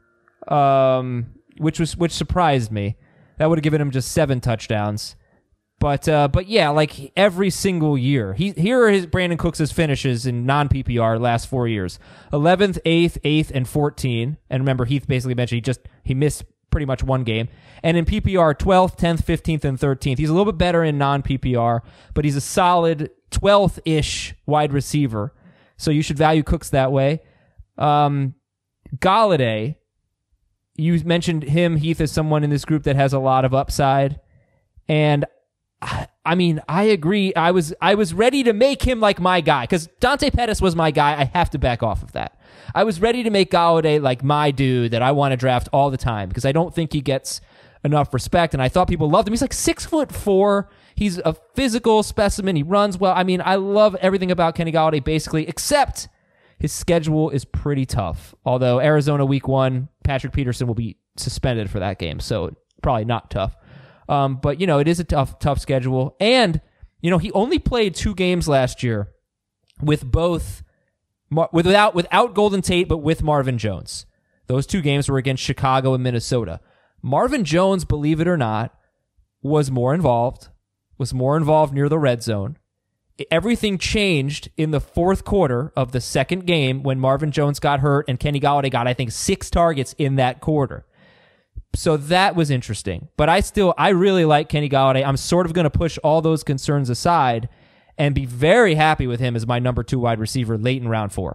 um, which was which surprised me. That would have given him just seven touchdowns. But uh, but yeah, like every single year, he here are his Brandon Cooks' finishes in non-P P R last four years: eleventh, eighth, eighth, and fourteen. And remember, Heath basically mentioned he just he missed pretty much one game. And in P P R, twelfth, tenth, fifteenth, and thirteenth. He's a little bit better in non-P P R, but he's a solid twelfth-ish wide receiver. So you should value Cooks that way. Um, Golladay, you mentioned him, Heath, as someone in this group that has a lot of upside. And I, I mean, I agree. I was I was ready to make him like my guy because Dante Pettis was my guy. I have to back off of that. I was ready to make Golladay like my dude that I want to draft all the time because I don't think he gets enough respect. And I thought people loved him. He's like six foot four. He's a physical specimen. He runs well. I mean, I love everything about Kenny Golladay basically, except his schedule is pretty tough. Although Arizona week one, Patrick Peterson will be suspended for that game, so probably not tough. Um, but, you know, it is a tough, tough schedule. And, you know, he only played two games last year with both, without, without Golden Tate, but with Marvin Jones. Those two games were against Chicago and Minnesota. Marvin Jones, believe it or not, was more involved, was more involved near the red zone. Everything changed in the fourth quarter of the second game when Marvin Jones got hurt and Kenny Golladay got, I think, six targets in that quarter. So that was interesting. But I still, I really like Kenny Golladay. I'm sort of going to push all those concerns aside and be very happy with him as my number two wide receiver late in round four.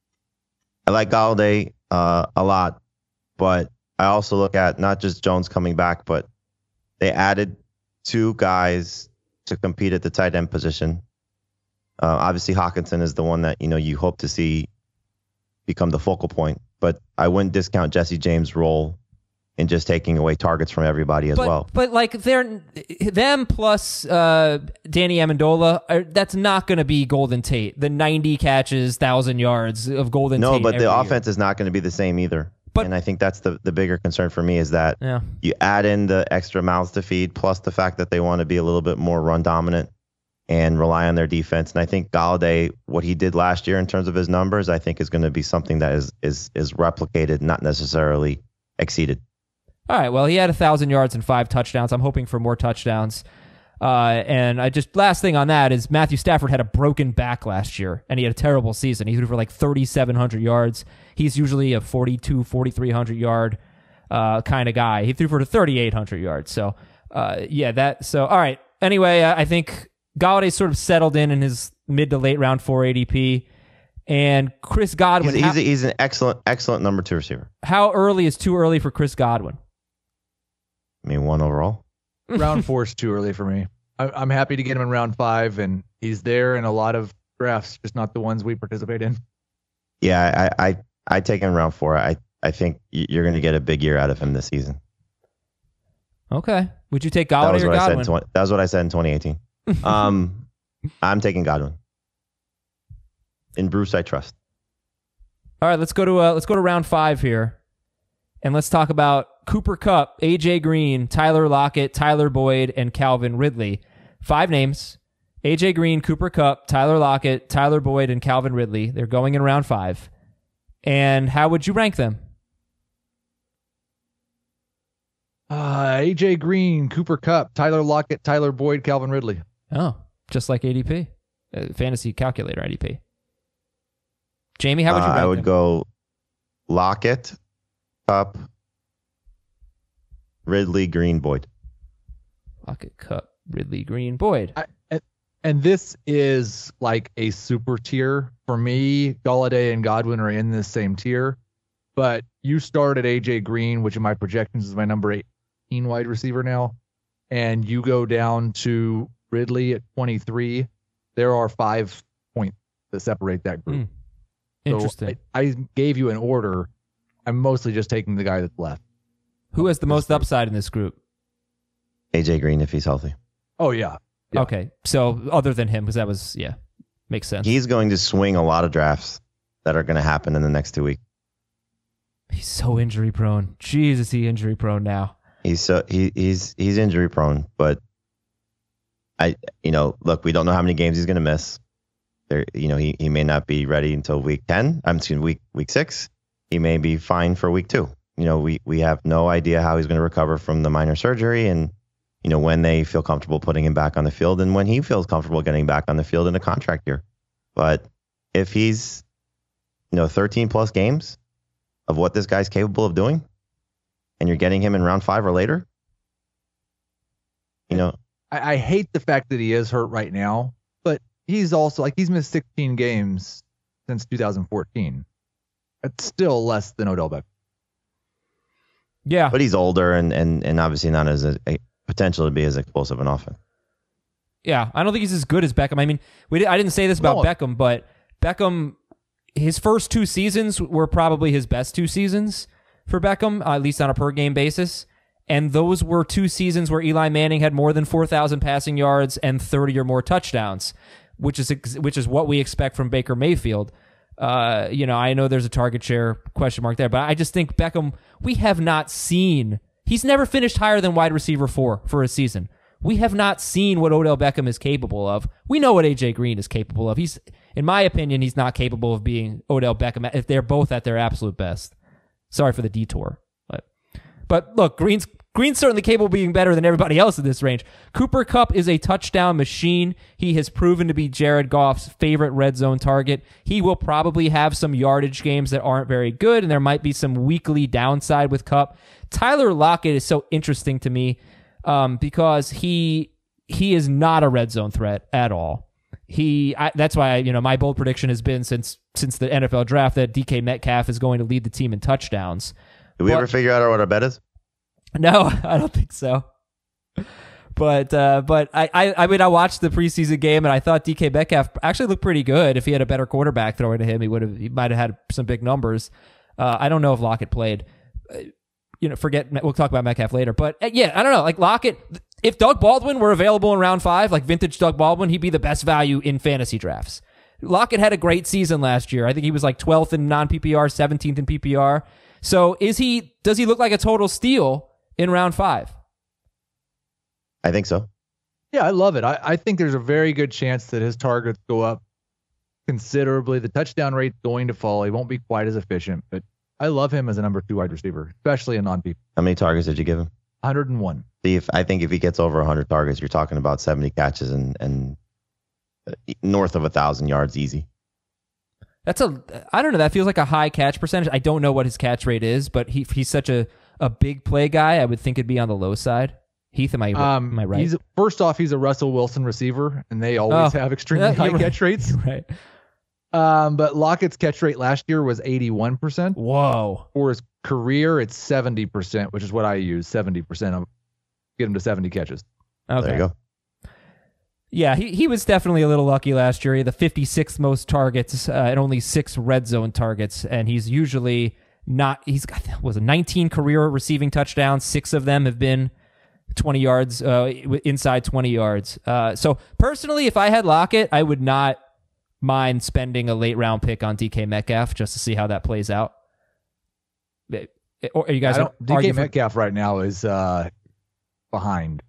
I like Golladay uh, a lot, but I also look at not just Jones coming back, but they added two guys to compete at the tight end position. Uh, obviously, Hawkinson is the one that you know you hope to see become the focal point, but I wouldn't discount Jesse James' role in just taking away targets from everybody as but, well. But like they're them plus uh, Danny Amendola, are, that's not going to be Golden Tate. The ninety catches, thousand yards of Golden no, Tate. No, but the year. offense is not going to be the same either. But, and I think that's the, the bigger concern for me is that yeah. you add in the extra mouths to feed, plus the fact that they want to be a little bit more run dominant and rely on their defense. And I think Galladay, what he did last year in terms of his numbers, I think is going to be something that is is is replicated, not necessarily exceeded. All right. Well, he had a thousand yards and five touchdowns. I'm hoping for more touchdowns. Uh, and I just last thing on that is Matthew Stafford had a broken back last year, and he had a terrible season. He threw for like thirty-seven hundred yards. He's usually a forty-two, forty-three hundred yard uh, kind of guy. He threw for thirty-eight hundred yards. So uh, yeah, that. So all right. Anyway, uh, I think Galladay sort of settled in in his mid to late round four A D P, and Chris Godwin. He's, how, he's, a, he's an excellent, excellent number two receiver. How early is too early for Chris Godwin? I mean, one overall. Round four is too early for me. I, I'm happy to get him in round five, and he's there in a lot of drafts, just not the ones we participate in. Yeah, I I, I take him in round four. I, I think you're going to get a big year out of him this season. Okay. Would you take That Galladay was or what I said Godwin? in twenty, that was what I said in twenty eighteen. um, I'm taking Godwin. In Bruce, I trust. All right, let's go to uh, let's go to round five here, and let's talk about Cooper Kupp, A J Green, Tyler Lockett, Tyler Boyd, and Calvin Ridley. Five names: A J Green, Cooper Kupp, Tyler Lockett, Tyler Boyd, and Calvin Ridley. They're going in round five. And how would you rank them? Uh, A J Green, Cooper Kupp, Tyler Lockett, Tyler Boyd, Calvin Ridley. Oh, just like A D P, uh, fantasy calculator A D P. Jamie, how would you Uh, rank I would them? go Lockett, Kupp, Ridley, Green, Boyd. Lockett, Kupp, Ridley, Green, Boyd. I, and, and this is like a super tier. For me, Galladay and Godwin are in this same tier. But you start at A J Green, which in my projections is my number eighteen wide receiver now, and you go down to Ridley at twenty-three. There are five points that separate that group. Mm. Interesting. So I, I gave you an order. I'm mostly just taking the guy that's left. Who has the most upside in this group? A J Green, if he's healthy. Oh, yeah. Yeah. Okay, so other than him, because that was, yeah, makes sense. He's going to swing a lot of drafts that are going to happen in the next two weeks. He's so injury prone. Jeez, is he injury prone now? He's so he he's he's injury prone, but I you know look, we don't know how many games he's going to miss. There, you know, he, he may not be ready until week ten. I'm excuse me, week week six. He may be fine for week two. You know, we we have no idea how he's going to recover from the minor surgery, and you know when they feel comfortable putting him back on the field, and when he feels comfortable getting back on the field in a contract year. But if he's you know thirteen plus games of what this guy's capable of doing, and you're getting him in round five or later, you know, I, I hate the fact that he is hurt right now, but he's also like he's missed sixteen games since two thousand fourteen. It's still less than Odell Beckham. Yeah, but he's older and and and obviously not as a, a potential to be as explosive an offense. yeah. I don't think he's as good as Beckham. I mean, we did, I didn't say this about No. Beckham, but Beckham, his first two seasons were probably his best two seasons for Beckham, uh, at least on a per game basis. And those were two seasons where Eli Manning had more than four thousand passing yards and thirty or more touchdowns, which is ex- which is what we expect from Baker Mayfield. Uh, you know, I know there's a target share question mark there, but I just think Beckham, we have not seen, he's never finished higher than wide receiver four for a season. We have not seen what Odell Beckham is capable of. We know what A J Green is capable of. He's, in my opinion, he's not capable of being Odell Beckham if they're both at their absolute best. Sorry for the detour. But, but look, Green's Green's certainly capable of being better than everybody else in this range. Cooper Kupp is a touchdown machine. He has proven to be Jared Goff's favorite red zone target. He will probably have some yardage games that aren't very good, and there might be some weekly downside with Kupp. Tyler Lockett is so interesting to me um, because he he is not a red zone threat at all. He I, that's why I, you know my bold prediction has been since since the N F L draft that D K Metcalf is going to lead the team in touchdowns. Did we But- ever figure out what our bet is? No, I don't think so. But uh, but I, I I mean I watched the preseason game and I thought D K Metcalf actually looked pretty good. If he had a better quarterback throwing to him, he would have he might have had some big numbers. Uh, I don't know if Lockett played. Uh, you know, forget we'll talk about Metcalf later. But uh, yeah, I don't know. Like Lockett, if Doug Baldwin were available in round five, like vintage Doug Baldwin, he'd be the best value in fantasy drafts. Lockett had a great season last year. I think he was like twelfth in non P P R, seventeenth in P P R. So is he? Does he look like a total steal in round five? I think so. Yeah, I love it. I, I think there's a very good chance that his targets go up considerably. The touchdown rate's going to fall. He won't be quite as efficient, but I love him as a number two wide receiver, especially in non-P P R. How many targets did you give him? one hundred one. See, if I think if he gets over one hundred targets, you're talking about seventy catches and and north of a thousand yards easy. That's a. I don't know. That feels like a high catch percentage. I don't know what his catch rate is, but he he's such a a big play guy. I would think it'd be on the low side. Heath, am I, Um, am I right? He's first off, he's a Russell Wilson receiver, and they always Oh, have extremely yeah, high you're catch right. rates. You're right. Um, but Lockett's catch rate last year was eighty-one percent. Whoa. For his career, it's seventy percent, which is what I use. seventy percent of get him to seventy catches. Okay. There you go. Yeah, he, he was definitely a little lucky last year. He had the fifty-sixth most targets uh, and only six red zone targets, and he's usually not. He's got was a nineteen career receiving touchdowns. Six of them have been twenty yards uh, inside twenty yards. Uh, so personally, if I had Lockett, I would not mind spending a late round pick on D K Metcalf just to see how that plays out. Or are you guys I don't, D K argue for- Metcalf right now is uh, behind.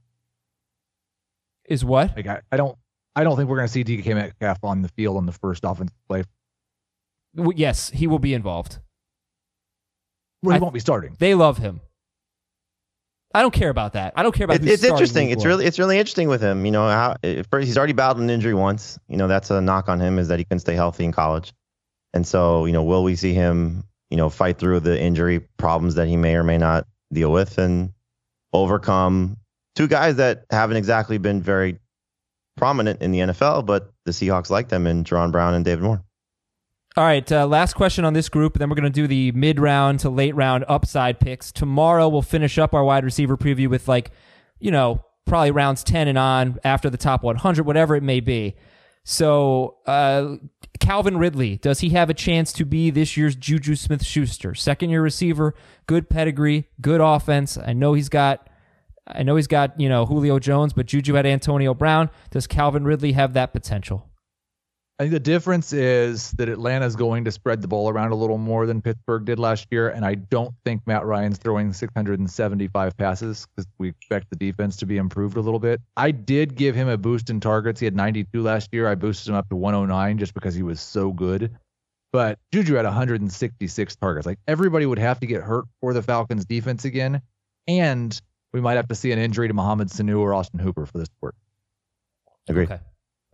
is what? Like I, I don't I don't think we're going to see D K Metcalf on the field on the first offensive play. W- Yes, he will be involved. Well, he I- won't be starting. They love him. I don't care about that. I don't care about. It, who's it's starting interesting. week It's one. really it's really interesting with him. You know, how first he's already battled an injury once. You know, that's a knock on him is that he couldn't stay healthy in college. And so, you know, will we see him, you know, fight through the injury problems that he may or may not deal with and overcome two guys that haven't exactly been very prominent in the N F L, but the Seahawks like them in Jerron Brown and David Moore. All right, uh, last question on this group, and then we're going to do the mid-round to late-round upside picks. Tomorrow we'll finish up our wide receiver preview with, like, you know, probably rounds ten and on after the top one hundred, whatever it may be. So, uh, Calvin Ridley, does he have a chance to be this year's Juju Smith-Schuster? Second-year receiver, good pedigree, good offense. I know he's got, I know he's got, you know, Julio Jones, but Juju had Antonio Brown. Does Calvin Ridley have that potential? I think the difference is that Atlanta's going to spread the ball around a little more than Pittsburgh did last year, and I don't think Matt Ryan's throwing six hundred seventy-five passes because we expect the defense to be improved a little bit. I did give him a boost in targets. He had ninety-two last year. I boosted him up to one oh nine just because he was so good. But Juju had one hundred sixty-six targets. Like, everybody would have to get hurt for the Falcons defense again, and we might have to see an injury to Mohamed Sanu or Austin Hooper for this to work. Agreed. Okay.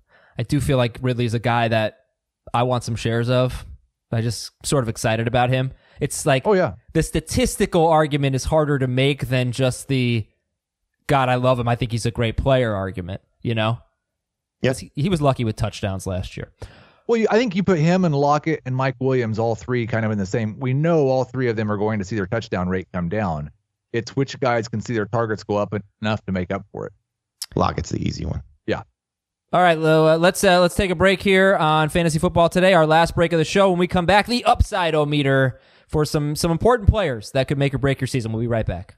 I do feel like Ridley's a guy that I want some shares of. I just sort of excited about him. It's like Oh, yeah. the statistical argument is harder to make than just the God, I love him. I think he's a great player argument, you know? Yes. He, he was lucky with touchdowns last year. Well, you, I think you put him and Lockett and Mike Williams, all three kind of in the same. We know all three of them are going to see their touchdown rate come down. It's which guys can see their targets go up enough to make up for it. Lockett's the easy one. Yeah. All right, Lou, uh, let's uh, let's take a break here on Fantasy Football Today, our last break of the show. When we come back, the upside-o-meter for some some important players that could make or break your season. We'll be right back.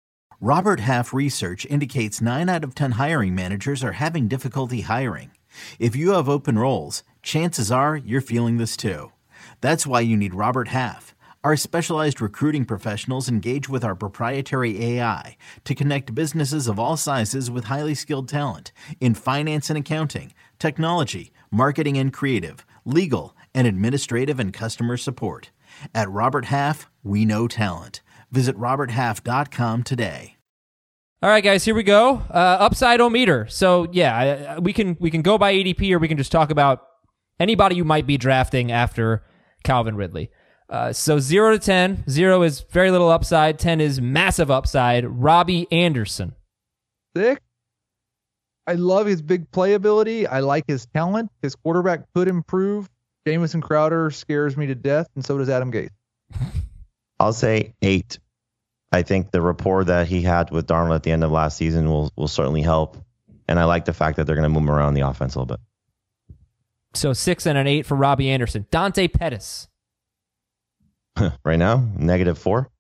Robert Half research indicates nine out of ten hiring managers are having difficulty hiring. If you have open roles, chances are you're feeling this too. That's why you need Robert Half. Our specialized recruiting professionals engage with our proprietary A I to connect businesses of all sizes with highly skilled talent in finance and accounting, technology, marketing and creative, legal, and administrative and customer support. At Robert Half, we know talent. Visit robert half dot com today. All right, guys, here we go. Uh, upside-o-meter. So, yeah, I- we can we can go by A D P or we can just talk about anybody you might be drafting after Calvin Ridley. Uh, so zero to ten. Zero is very little upside. ten is massive upside. Robbie Anderson. Sick. I love his big playability. I like his talent. His quarterback could improve. Jamison Crowder scares me to death, and so does Adam Gase. I'll say eight. I think the rapport that he had with Darnold at the end of last season will will certainly help. And I like the fact that they're going to move him around the offense a little bit. So six and an eight for Robbie Anderson. Dante Pettis. Right now, negative four.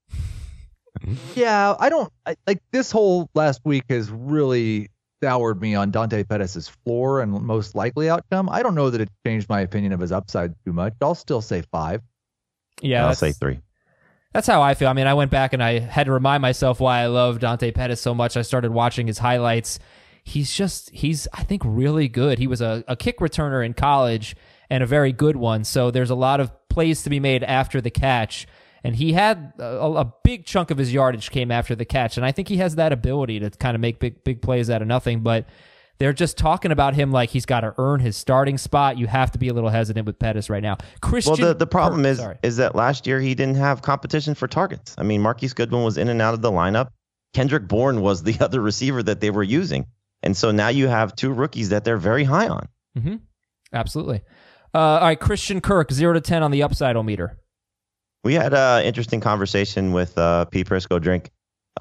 Yeah, I don't I, like this whole last week has really soured me on Dante Pettis' floor and most likely outcome. I don't know that it changed my opinion of his upside too much. I'll still say five. Yeah, I'll say three. That's how I feel. I mean, I went back and I had to remind myself why I love Dante Pettis so much. I started watching his highlights. He's just, he's, I think, really good. He was a, a kick returner in college and a very good one. So there's a lot of plays to be made after the catch. And he had a, a big chunk of his yardage came after the catch. And I think he has that ability to kind of make big, big plays out of nothing. But they're just talking about him like he's got to earn his starting spot. You have to be a little hesitant with Pettis right now. Christian. Well, the, the problem Kirk, is sorry. is that last year he didn't have competition for targets. I mean, Marquise Goodwin was in and out of the lineup. Kendrick Bourne was the other receiver that they were using. And so now you have two rookies that they're very high on. Mm-hmm. Absolutely. Uh, all right, Christian Kirk, zero to ten on the upside meter. We had an interesting conversation with uh, Pete Prisco Drink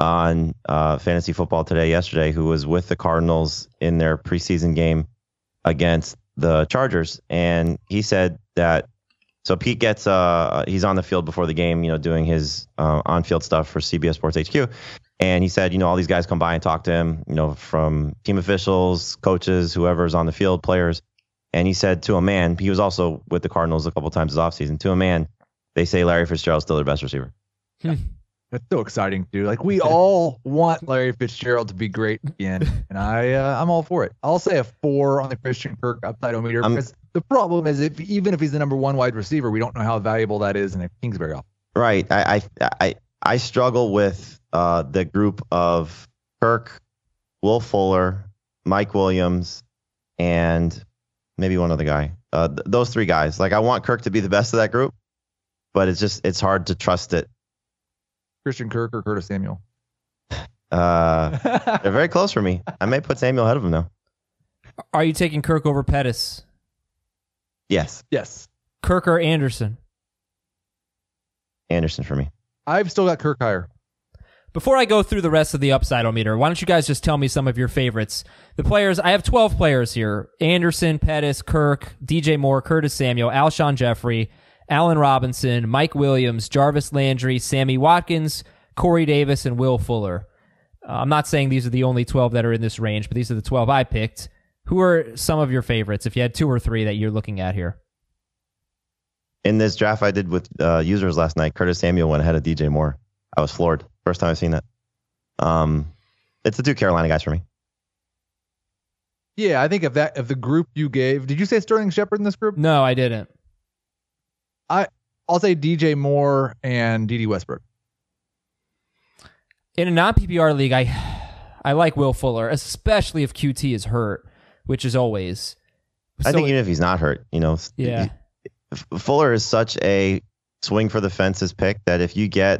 on uh, Fantasy Football Today yesterday, who was with the Cardinals in their preseason game against the Chargers. And he said that, so Pete gets, uh, he's on the field before the game, you know, doing his uh, on-field stuff for C B S Sports H Q. And he said, you know, all these guys come by and talk to him, you know, from team officials, coaches, whoever's on the field, players. And he said to a man, he was also with the Cardinals a couple times this offseason, to a man, they say Larry Fitzgerald's still their best receiver. Yeah. That's so exciting, dude. Like, we all want Larry Fitzgerald to be great again, and I, uh, I'm all for it. I'll say a four on the Christian Kirk upside meter Um, because the problem is, if even if he's the number one wide receiver, we don't know how valuable that is in a Kingsbury offense. Right. I I I, I struggle with uh, the group of Kirk, Will Fuller, Mike Williams, and maybe one other guy. Uh, th- those three guys. Like, I want Kirk to be the best of that group, but it's just it's hard to trust it. Christian Kirk or Curtis Samuel? Uh, they're very close for me. I may put Samuel ahead of him now. Are you taking Kirk over Pettis? Yes, Yes. Kirk or Anderson? Anderson for me. I've still got Kirk higher. Before I go through the rest of the upside meter, why don't you guys just tell me some of your favorites? The players, I have twelve players here. Anderson, Pettis, Kirk, D J Moore, Curtis Samuel, Alshon Jeffrey, Allen Robinson, Mike Williams, Jarvis Landry, Sammy Watkins, Corey Davis, and Will Fuller. Uh, I'm not saying these are the only twelve that are in this range, but these are the twelve I picked. Who are some of your favorites, if you had two or three that you're looking at here? In this draft I did with uh, users last night, Curtis Samuel went ahead of D J Moore. I was floored. First time I've seen that. Um, it's the two Carolina guys for me. Yeah, I think if that if the group you gave, did you say Sterling Shepard in this group? No, I didn't. I I'll say D J Moore and D D Westbrook. In a non-P P R league, I I like Will Fuller, especially if Q T is hurt, which is always. I So- think even if he's not hurt, you know, Yeah. he- Fuller is such a swing for the fences pick that if you get,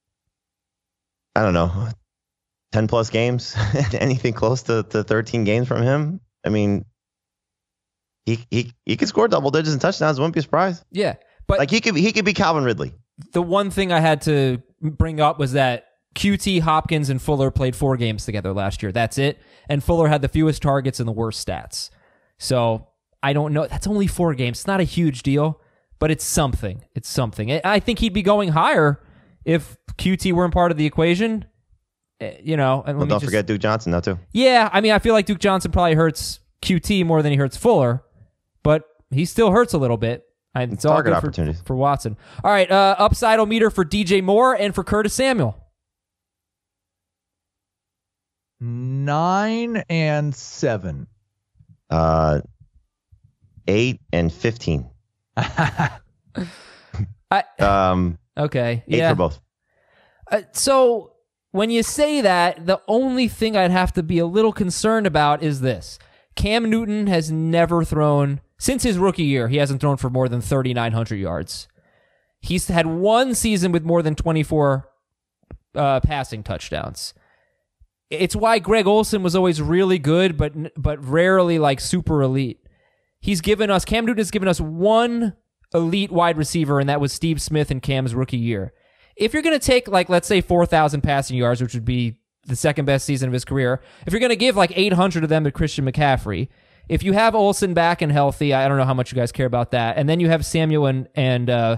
I don't know, ten plus games, anything close to, to thirteen games from him, I mean, he he he could score double digits and touchdowns. Wouldn't be surprised. Yeah, but Like he could be, he could be Calvin Ridley. the one thing I had to bring up was that Q T, Hopkins, and Fuller played four games together last year. That's it. And Fuller had the fewest targets and the worst stats. So I don't know. That's only four games. It's not a huge deal, but it's something. It's something. I think he'd be going higher if Q T weren't part of the equation. Eh, You know, and let Well, me don't just- forget Duke Johnson now too. Yeah, I mean, I feel like Duke Johnson probably hurts Q T more than he hurts Fuller, but he still hurts a little bit. And it's all Target good for, opportunities. for Watson. All right, uh, upside meter for D J Moore and for Curtis Samuel. Nine and seven. Uh, eight and fifteen. I, Um, okay, eight yeah. for both. Uh, so when you say that, the only thing I'd have to be a little concerned about is this. Cam Newton has never thrown, since his rookie year, he hasn't thrown for more than thirty-nine hundred yards. He's had one season with more than twenty-four uh, passing touchdowns. It's why Greg Olsen was always really good, but but rarely like super elite. He's given us, Cam Newton has given us one elite wide receiver, and that was Steve Smith in Cam's rookie year. if you're going to take, like, let's say four thousand passing yards, which would be the second best season of his career, if you're going to give like eight hundred of them to Christian McCaffrey, if you have Olsen back and healthy, I don't know how much you guys care about that, and then you have Samuel and and uh,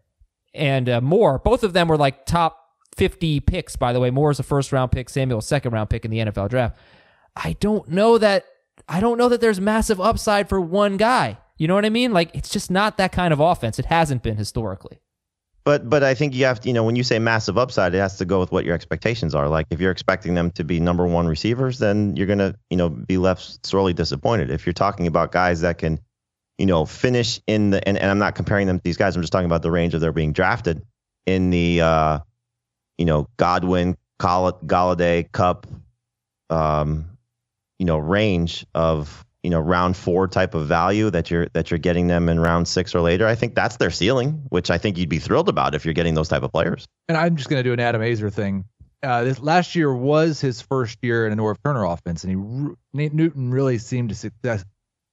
and uh, Moore, both of them were like top fifty picks, by the way. Moore is a first round pick, Samuel a second round pick in the N F L draft. I don't know that I don't know that there's massive upside for one guy. You know what I mean? Like, it's just not that kind of offense. It hasn't been historically. But but I think you have to, you know, when you say massive upside, it has to go with what your expectations are. Like, if you're expecting them to be number one receivers, then you're going to, you know, be left sorely disappointed. If you're talking about guys that can, you know, finish in the, and, and I'm not comparing them to these guys, I'm just talking about the range of their being drafted in the, uh, you know, Godwin, Gall- Galladay, Kupp, um, you know, range of, you know, round four type of value that you're that you're getting them in round six or later. I think that's their ceiling, which I think you'd be thrilled about if you're getting those type of players. And I'm just going to do an Adam Azer thing. Uh, this last year was his first year in a Norv Turner offense, and he Nate Newton really seemed to success.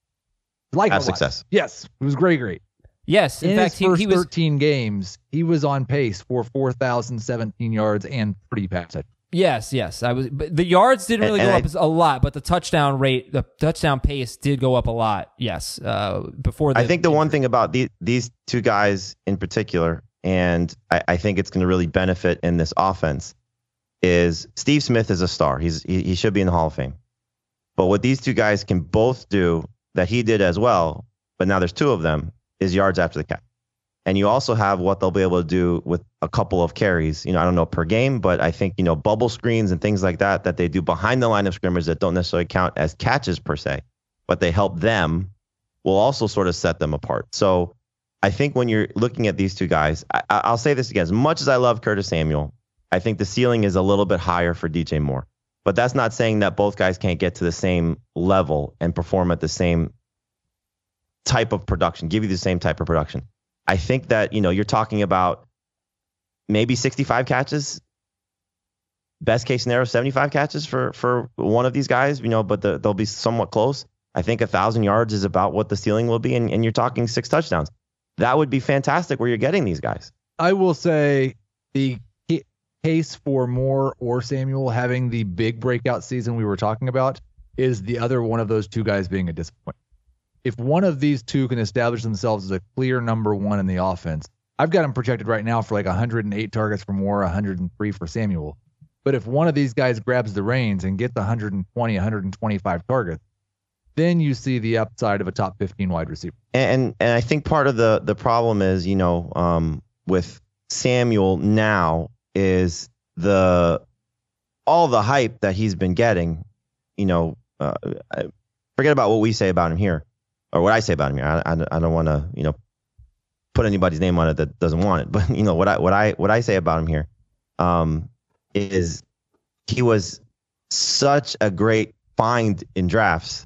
Like have success. Yes, it was great, great. Yes, in, in fact, his first he, he was thirteen games, he was on pace for four thousand seventeen yards and three passes. Yes, yes. I was. But the yards didn't really And- go and up a lot, but the touchdown rate, the touchdown pace did go up a lot. Yes, uh, before the I think the one thing about the, these two guys in particular, and I, I think it's going to really benefit in this offense, is Steve Smith is a star. He's he, he should be in the Hall of Fame. But what these two guys can both do that he did as well, but now there's two of them, is yards after the catch. And you also have what they'll be able to do with a couple of carries, you know, I don't know per game, but I think, you know, bubble screens and things like that, that they do behind the line of scrimmage that don't necessarily count as catches per se, but they help them, will also sort of set them apart. So I think when you're looking at these two guys, I, I'll say this again, as much as I love Curtis Samuel, I think the ceiling is a little bit higher for D J Moore, but that's not saying that both guys can't get to the same level and perform at the same type of production, give you the same type of production. I think that, you know, you're talking about maybe sixty-five catches, best case scenario, seventy-five catches for, for one of these guys, you know, but the, they'll be somewhat close. I think a thousand yards is about what the ceiling will be. And, and you're talking six touchdowns. That would be fantastic where you're getting these guys. I will say the case for Moore or Samuel having the big breakout season we were talking about is the other one of those two guys being a disappointment. If one of these two can establish themselves as a clear number one in the offense, I've got them projected right now for like one hundred eight targets for Moore, one hundred three for Samuel. But if one of these guys grabs the reins and gets one hundred twenty, one hundred twenty-five targets, then you see the upside of a top fifteen wide receiver. And and I think part of the the problem is, you know, um, with Samuel now is the all the hype that he's been getting. You know, uh, forget about what we say about him here. Or what I say about him here, I, I, I don't want to, you know, put anybody's name on it that doesn't want it. But you know what I what I what I say about him here, um, is he was such a great find in drafts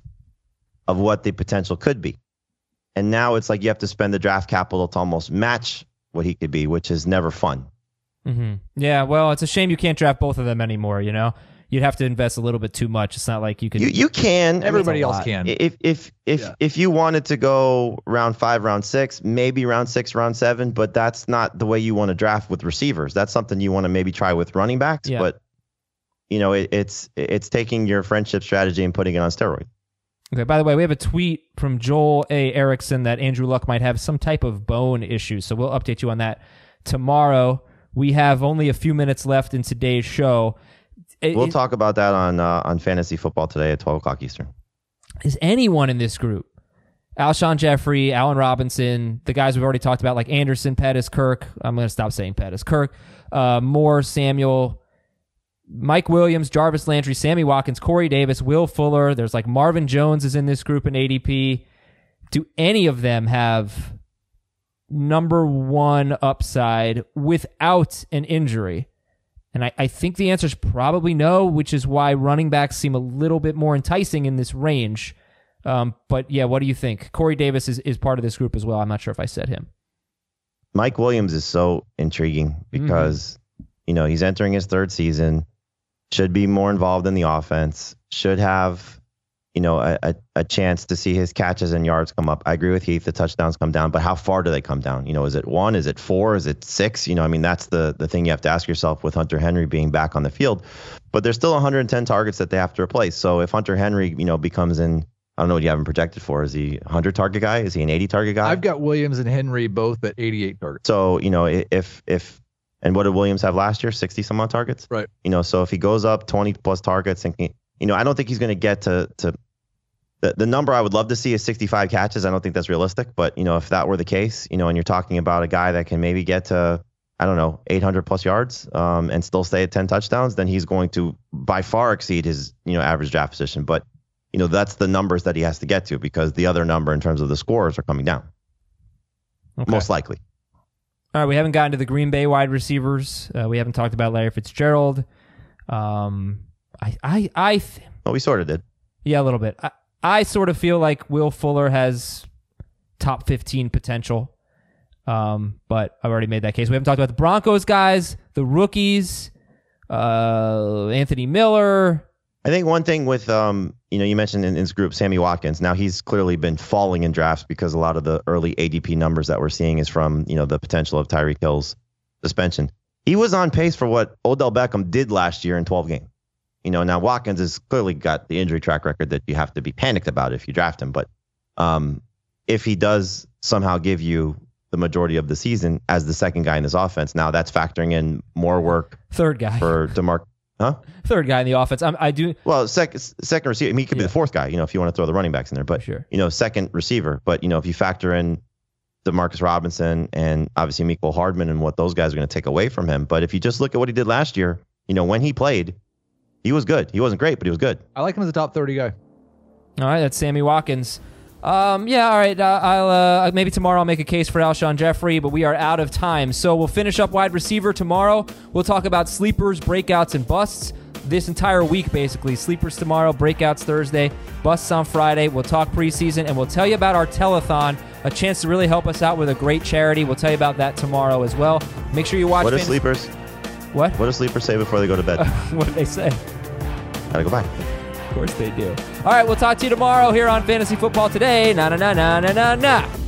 of what the potential could be, and now it's like you have to spend the draft capital to almost match what he could be, which is never fun. Mm-hmm. Yeah, well, it's a shame you can't draft both of them anymore. You know, you'd have to invest a little bit too much. It's not like you can. You you can. Everybody else can. If if if Yeah. if you wanted to go round five, round six, maybe round six, round seven, but that's not the way you want to draft with receivers. That's something you want to maybe try with running backs. Yeah. But you know, it, it's it's taking your friendship strategy and putting it on steroids. Okay, by the way, we have a tweet from Joel A. Erickson that Andrew Luck might have some type of bone issue, so we'll update you on that tomorrow. We have only a few minutes left in today's show. It, We'll it, talk about that on uh, on Fantasy Football today at twelve o'clock Eastern. Is anyone in this group, Alshon Jeffrey, Allen Robinson, the guys we've already talked about, like Anderson, Pettis, Kirk, I'm going to stop saying Pettis, Kirk, uh, Moore, Samuel, Mike Williams, Jarvis Landry, Sammy Watkins, Corey Davis, Will Fuller, there's like Marvin Jones is in this group in A D P. Do any of them have number one upside without an injury? And I, I think the answer is probably no, which is why running backs seem a little bit more enticing in this range. Um, but yeah, what do you think? Corey Davis is, is part of this group as well. I'm not sure if I said him. Mike Williams is so intriguing because, mm-hmm. you know, he's entering his third season, should be more involved in the offense, should have, you know, a, a, a chance to see his catches and yards come up. I agree with Heath. The touchdowns come down, but how far do they come down? You know, is it one? Is it four? Is it six? You know, I mean, that's the the thing you have to ask yourself with Hunter Henry being back on the field. But there's still one hundred ten targets that they have to replace. So if Hunter Henry, you know, becomes in, I don't know what you have him projected for. Is he a one hundred target guy? Is he an eighty target guy? I've got Williams and Henry both at eighty-eight targets. So, you know, if if and what did Williams have last year? sixty some odd targets. Right. You know, so if he goes up twenty plus targets, and he, you know, I don't think he's going to get to to The, the number I would love to see is sixty-five catches. I don't think that's realistic, but you know, if that were the case, you know, and you're talking about a guy that can maybe get to, I don't know, eight hundred plus yards um, and still stay at ten touchdowns, then he's going to by far exceed his, you know, average draft position. But, you know, that's the numbers that he has to get to because the other number in terms of the scores are coming down. Okay. Most likely. All right. We haven't gotten to the Green Bay wide receivers. Uh, we haven't talked about Larry Fitzgerald. Um, I, I, I, th- well, we sort of did. Yeah, a little bit. I, I sort of feel like Will Fuller has top fifteen potential, um, but I've already made that case. We haven't talked about the Broncos guys, the rookies, uh, Anthony Miller. I think one thing with, um, you know, you mentioned in, in this group, Sammy Watkins. Now he's clearly been falling in drafts because a lot of the early A D P numbers that we're seeing is from, you know, the potential of Tyreek Hill's suspension. He was on pace for what Odell Beckham did last year in twelve games. You know, now Watkins has clearly got the injury track record that you have to be panicked about if you draft him. But um, if he does somehow give you the majority of the season as the second guy in this offense, now that's factoring in more work. Third guy for DeMar. Huh? Third guy in the offense. I'm, I do. Well, second second receiver. I mean, he could yeah. be the fourth guy. You know, if you want to throw the running backs in there, but sure. you know, second receiver. But you know, if you factor in DeMarcus Robinson and obviously Mecole Hardman and what those guys are going to take away from him, but if you just look at what he did last year, you know, when he played. He was good. He wasn't great, but he was good. I like him as a top thirty guy. All right, that's Sammy Watkins. Um, yeah, all right. Uh, I'll uh, maybe tomorrow I'll make a case for Alshon Jeffrey, but we are out of time. So we'll finish up wide receiver tomorrow. We'll talk about sleepers, breakouts, and busts this entire week, basically. Sleepers tomorrow, breakouts Thursday, busts on Friday. We'll talk preseason, and we'll tell you about our telethon, a chance to really help us out with a great charity. We'll tell you about that tomorrow as well. Make sure you watch. What do Fantasy- sleepers? What? What do sleepers say before they go to bed? What do they say? Gotta go back. Of course they do. All right, we'll talk to you tomorrow here on Fantasy Football Today. Na na na na na na na.